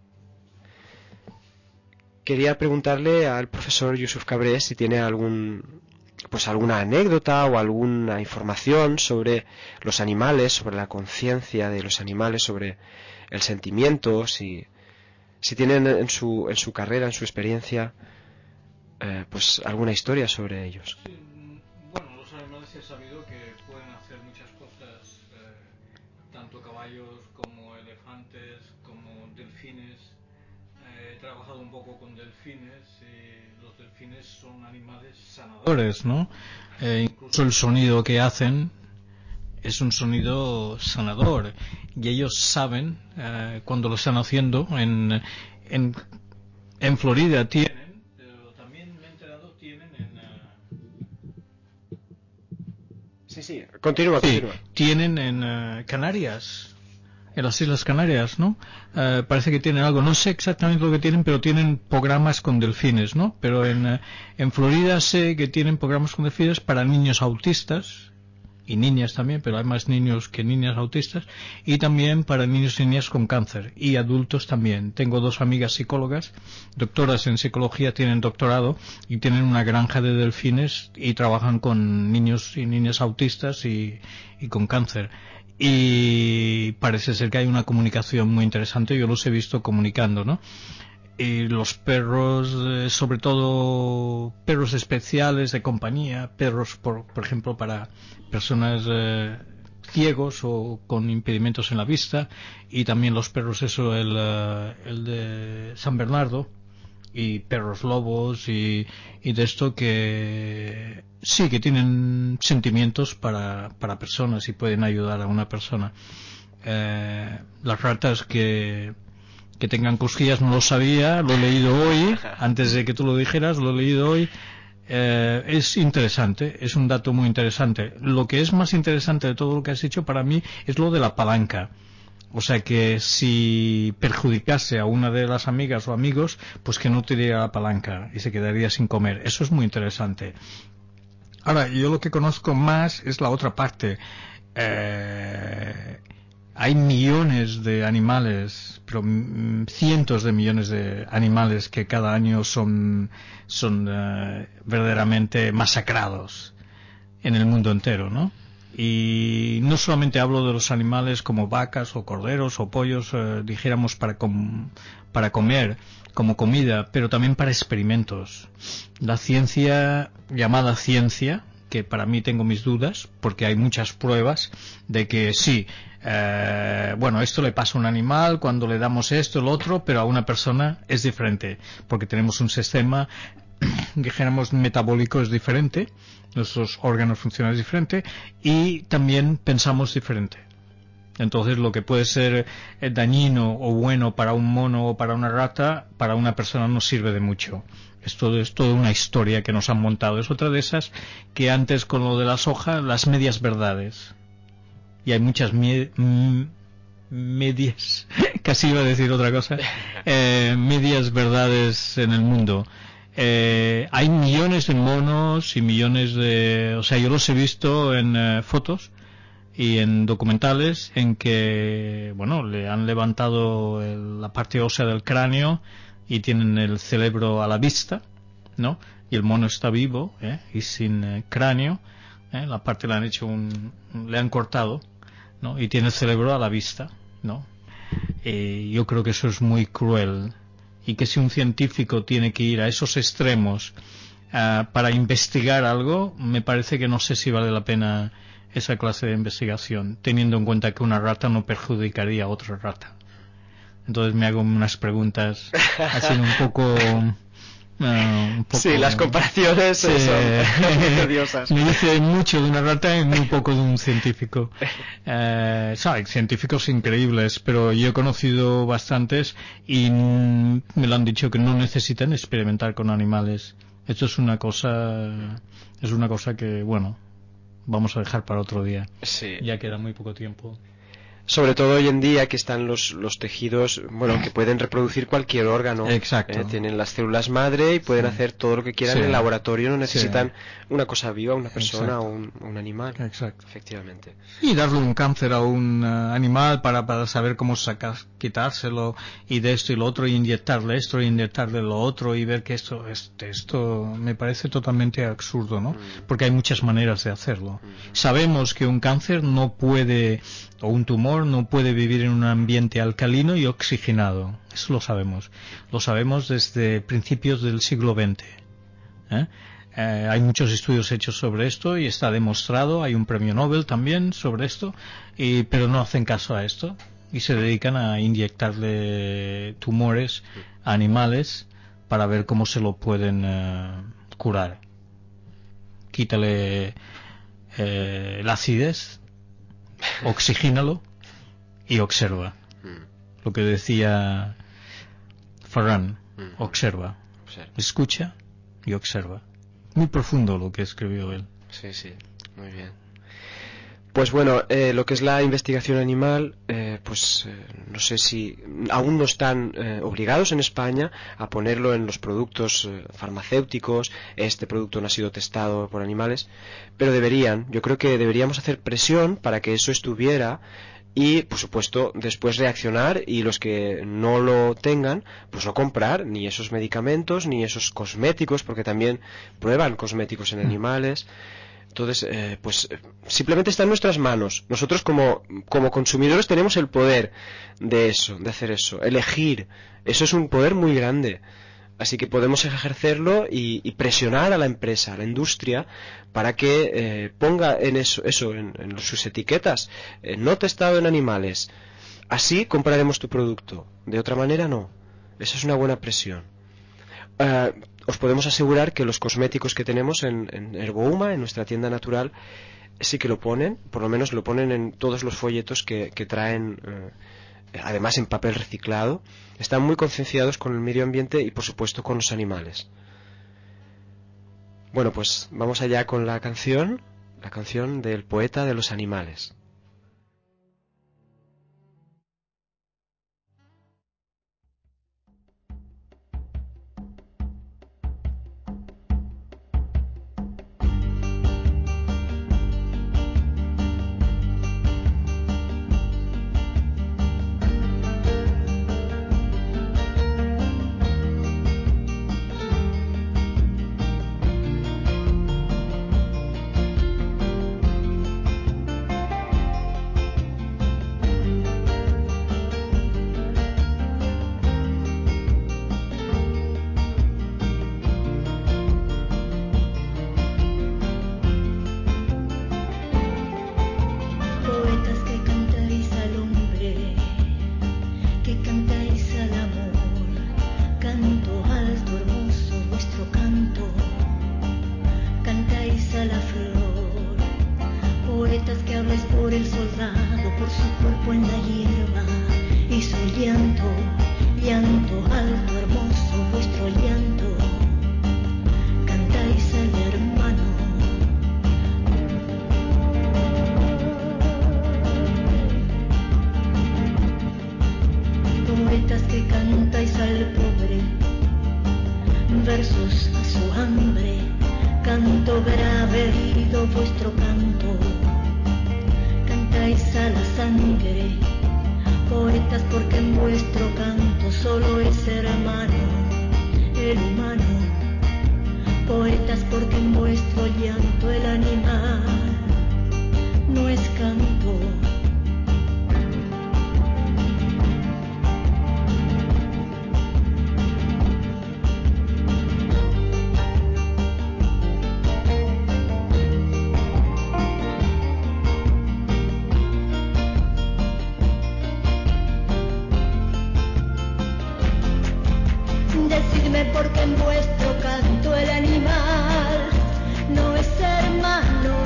Quería preguntarle al profesor Yusuf Cabré si tiene alguna anécdota o alguna información sobre los animales, sobre la conciencia de los animales, sobre el sentimiento, si tienen en su carrera, en su experiencia, pues alguna historia sobre ellos. Sí, bueno, los animales he sabido que pueden hacer muchas cosas, tanto caballos como elefantes, como delfines. He trabajado un poco con delfines y los delfines son animales sanadores, ¿no? Incluso el sonido que hacen es un sonido sanador y ellos saben cuando lo están haciendo. En Florida tienen, pero también me he enterado tienen Sí, continúa. tienen en Canarias, en las Islas Canarias, ¿no? Parece que tienen algo, no sé exactamente lo que tienen, pero tienen programas con delfines, ¿no? Pero en Florida sé que tienen programas con delfines para niños autistas y niñas también, pero hay más niños que niñas autistas, y también para niños y niñas con cáncer y adultos también. Tengo dos amigas psicólogas, doctoras en psicología, tienen doctorado y tienen una granja de delfines y trabajan con niños y niñas autistas y con cáncer. Y parece ser que hay una comunicación muy interesante, yo los he visto comunicando, ¿no? Y los perros, sobre todo perros especiales de compañía, perros por ejemplo para personas ciegos o con impedimentos en la vista, y también los perros el de San Bernardo, y perros lobos y de esto que sí que tienen sentimientos para personas y pueden ayudar a una persona. Las ratas que tengan cosquillas no lo sabía, lo he leído hoy, antes de que tú lo dijeras, lo he leído hoy. Es interesante, es un dato muy interesante. Lo que es más interesante de todo lo que has dicho para mí es lo de la palanca. O sea que si perjudicase a una de las amigas o amigos, pues que no tiraría la palanca y se quedaría sin comer. Eso es muy interesante. Ahora, yo lo que conozco más es la otra parte. Hay millones de animales, pero cientos de millones de animales que cada año son verdaderamente masacrados en el mundo entero, ¿no? Y no solamente hablo de los animales como vacas o corderos o pollos, dijéramos para comer, como comida, pero también para experimentos. La ciencia, llamada ciencia, que para mí tengo mis dudas, porque hay muchas pruebas de que sí, esto le pasa a un animal cuando le damos esto, el otro, pero a una persona es diferente, porque tenemos un sistema, dijéramos, metabólico es diferente, nuestros órganos funcionan diferente y también pensamos diferente. Entonces lo que puede ser dañino o bueno para un mono o para una rata, para una persona no sirve de mucho. Esto es toda una historia que nos han montado. Es otra de esas que antes con lo de la soja, las medias verdades. Y hay muchas medias, casi iba a decir otra cosa, medias verdades en el mundo. Hay millones de monos y millones de... O sea, yo los he visto en fotos y en documentales en que, bueno, le han levantado la parte ósea del cráneo y tienen el cerebro a la vista, ¿no? Y el mono está vivo, y sin cráneo, la parte le han hecho le han cortado, ¿no? Y tiene el cerebro a la vista, ¿no? Yo creo que eso es muy cruel, y que si un científico tiene que ir a esos extremos para investigar algo, me parece que no sé si vale la pena esa clase de investigación, teniendo en cuenta que una rata no perjudicaría a otra rata. Entonces me hago unas preguntas así un poco... Sí, las comparaciones son odiosas. Me dice mucho de una rata y muy poco de un científico. Hay científicos increíbles, pero yo he conocido bastantes y me lo han dicho que no necesitan experimentar con animales. Esto es una cosa que, bueno, vamos a dejar para otro día. Sí. Ya queda muy poco tiempo. Sobre todo hoy en día que están los tejidos, bueno, que pueden reproducir cualquier órgano. Exacto. Tienen las células madre y pueden hacer todo lo que quieran en el laboratorio, no necesitan una cosa viva, una persona o un animal. Exacto. Efectivamente. Y darle un cáncer a un animal para saber cómo quitárselo, y de esto y lo otro, y inyectarle esto y inyectarle lo otro, y ver que esto me parece totalmente absurdo, ¿no? Porque hay muchas maneras de hacerlo. Sabemos que un cáncer no puede, o un tumor no puede vivir en un ambiente alcalino y oxigenado. Eso lo sabemos. Lo sabemos desde principios del siglo XX. Hay muchos estudios hechos sobre esto y está demostrado. Hay un premio Nobel también sobre esto, pero no hacen caso a esto y se dedican a inyectarle tumores a animales para ver cómo se lo pueden curar. Quítale la acidez, oxigínalo y observa. Lo que decía Ferran, observa, escucha y observa. Muy profundo lo que escribió él. Sí, sí, muy bien. Pues bueno, lo que es la investigación animal, no sé si aún no están obligados en España a ponerlo en los productos farmacéuticos. Este producto no ha sido testado por animales, pero deberían. Yo creo que deberíamos hacer presión para que eso estuviera y, por supuesto, después reaccionar, y los que no lo tengan, pues no comprar ni esos medicamentos ni esos cosméticos, porque también prueban cosméticos en animales. Entonces, simplemente está en nuestras manos. Nosotros como consumidores tenemos el poder de eso, de hacer eso, elegir. Eso es un poder muy grande. Así que podemos ejercerlo y presionar a la empresa, a la industria, para que ponga en eso en sus etiquetas, no testado en animales. Así compraremos tu producto. De otra manera, no. Esa es una buena presión. Os podemos asegurar que los cosméticos que tenemos en Herbouma, en nuestra tienda natural, sí que lo ponen, por lo menos lo ponen en todos los folletos que traen, además en papel reciclado. Están muy concienciados con el medio ambiente y, por supuesto, con los animales. Bueno, pues vamos allá con la canción del poeta de los animales. perdido vuestro canto, cantáis a la sangre, poetas porque en vuestro canto solo es hermano el humano, poetas porque en vuestro llanto el animal no es canto. Decidme porque en vuestro canto el animal no es hermano.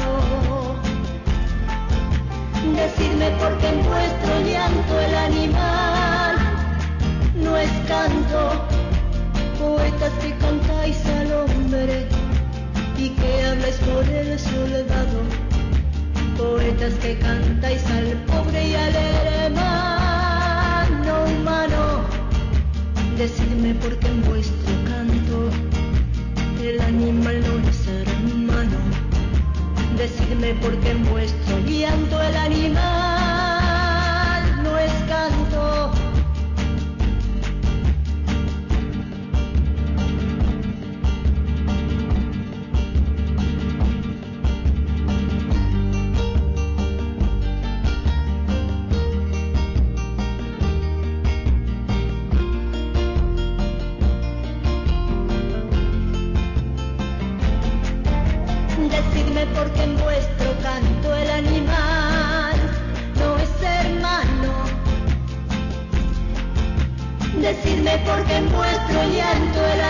Decidme porque en vuestro llanto el animal no es canto. Poetas que cantáis al hombre y que habláis por el soldado. Poetas que cantáis al pobre y al hermano humano. Decidme porque en vuestro canto el animal no es hermano. Decidme porque en vuestro llanto el animal no es canto. Decidme porque en vuestro canto el animal no es hermano. Decidme porque en vuestro llanto el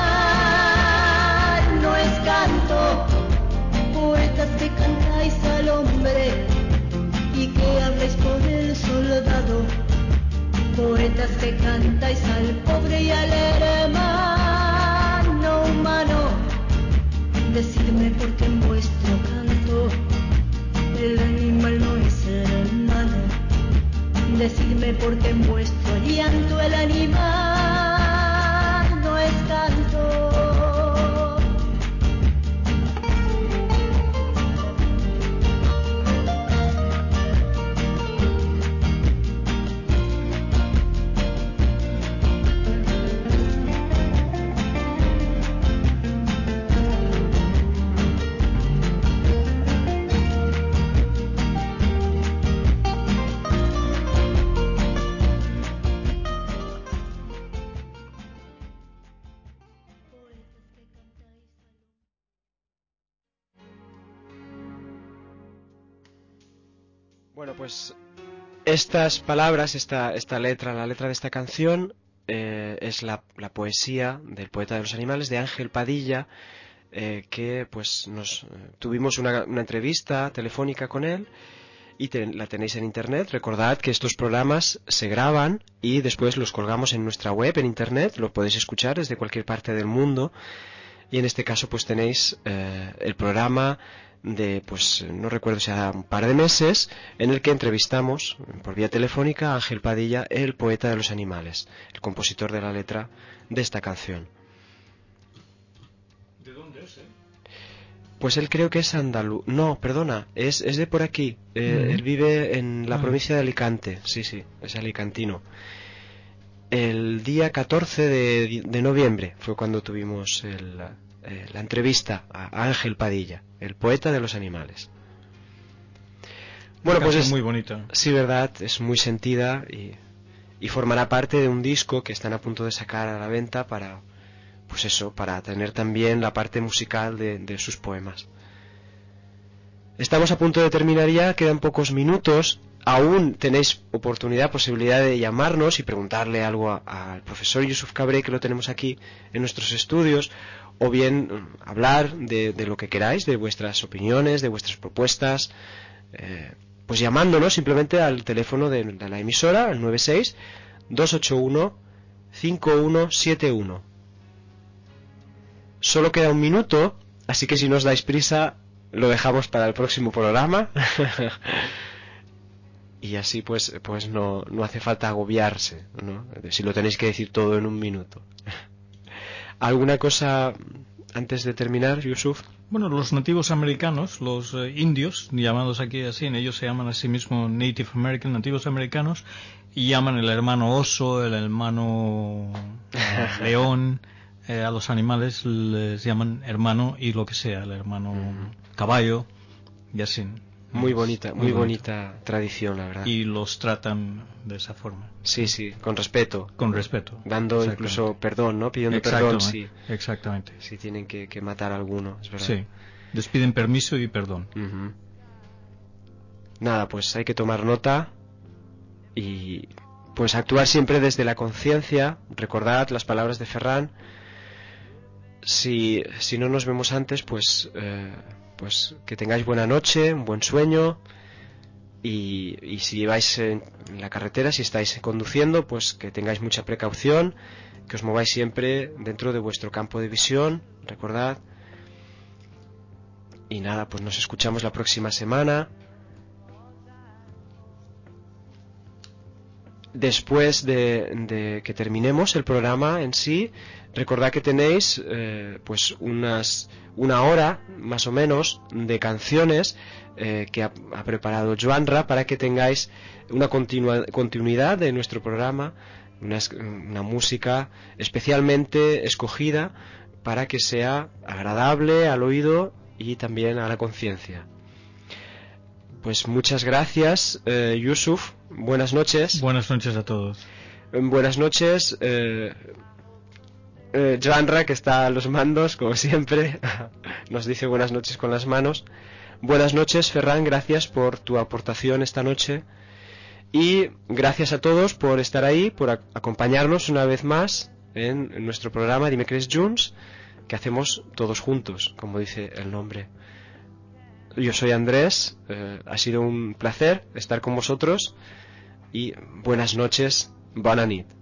animal no es canto. Poetas que cantáis al hombre y que habláis por el soldado. Poetas que cantáis al pobre y al hermano humano. Decidme porque en vuestro canto el animal no es hermano. Decidme porque en vuestro llanto el animal no es canto. Bueno, pues estas palabras, esta letra, la letra de esta canción es la poesía del poeta de los animales de Ángel Padilla, que pues tuvimos una entrevista telefónica con él y la tenéis en internet. Recordad que estos programas se graban y después los colgamos en nuestra web en internet, lo podéis escuchar desde cualquier parte del mundo. Y en este caso pues tenéis el programa de, pues no recuerdo si hace un par de meses, en el que entrevistamos por vía telefónica a Ángel Padilla, el poeta de los animales, el compositor de la letra de esta canción. ¿De dónde es, Pues él creo que es andaluz. No, perdona, es de por aquí. Él vive en la provincia de Alicante. Sí, es alicantino. El día 14 de noviembre fue cuando tuvimos la entrevista a Ángel Padilla, el poeta de los animales. Bueno, pues es muy bonita. Sí, verdad, es muy sentida y formará parte de un disco que están a punto de sacar a la venta para tener también la parte musical de sus poemas. Estamos a punto de terminar ya, quedan pocos minutos. Aún tenéis posibilidad de llamarnos y preguntarle algo al profesor Yusuf Cabré, que lo tenemos aquí en nuestros estudios, o bien hablar de lo que queráis, de vuestras opiniones, de vuestras propuestas, pues llamándonos simplemente al teléfono de la emisora, al 96-281-5171. Solo queda un minuto, así que si no os dais prisa, lo dejamos para el próximo programa. Y así pues no hace falta agobiarse, ¿no? Si lo tenéis que decir todo en un minuto. ¿Alguna cosa antes de terminar, Yusuf? Bueno, los nativos americanos, los indios, llamados aquí así, ellos se llaman a sí mismos Native American, nativos americanos, y llaman el hermano oso, el hermano león, a los animales les llaman hermano y lo que sea, el hermano caballo, y así. Muy bonita tradición, la verdad. Y los tratan de esa forma. Sí, con respeto. Con respeto. Dando incluso perdón, ¿no? Pidiendo perdón, sí. Exactamente. Si tienen que matar a alguno, es verdad. Sí, les piden permiso y perdón. Nada, pues hay que tomar nota y pues actuar siempre desde la conciencia. Recordad las palabras de Ferran. Si no nos vemos antes, pues que tengáis buena noche, un buen sueño, y si vais en la carretera, si estáis conduciendo, pues que tengáis mucha precaución, que os mováis siempre dentro de vuestro campo de visión, recordad. Y nada, pues nos escuchamos la próxima semana. Después de que terminemos el programa en sí, recordad que tenéis pues una hora más o menos de canciones que ha preparado Joanra para que tengáis una continuidad de nuestro programa, una música especialmente escogida para que sea agradable al oído y también a la conciencia. Pues muchas gracias, Yusuf. Buenas noches. Buenas noches a todos. Buenas noches, Joanra, que está a los mandos, como siempre. Nos dice buenas noches con las manos. Buenas noches, Ferran. Gracias por tu aportación esta noche. Y gracias a todos por estar ahí, por acompañarnos una vez más en nuestro programa Dimecres Junts, que hacemos todos juntos, como dice el nombre. Yo soy Andrés, ha sido un placer estar con vosotros y buenas noches, bona nit.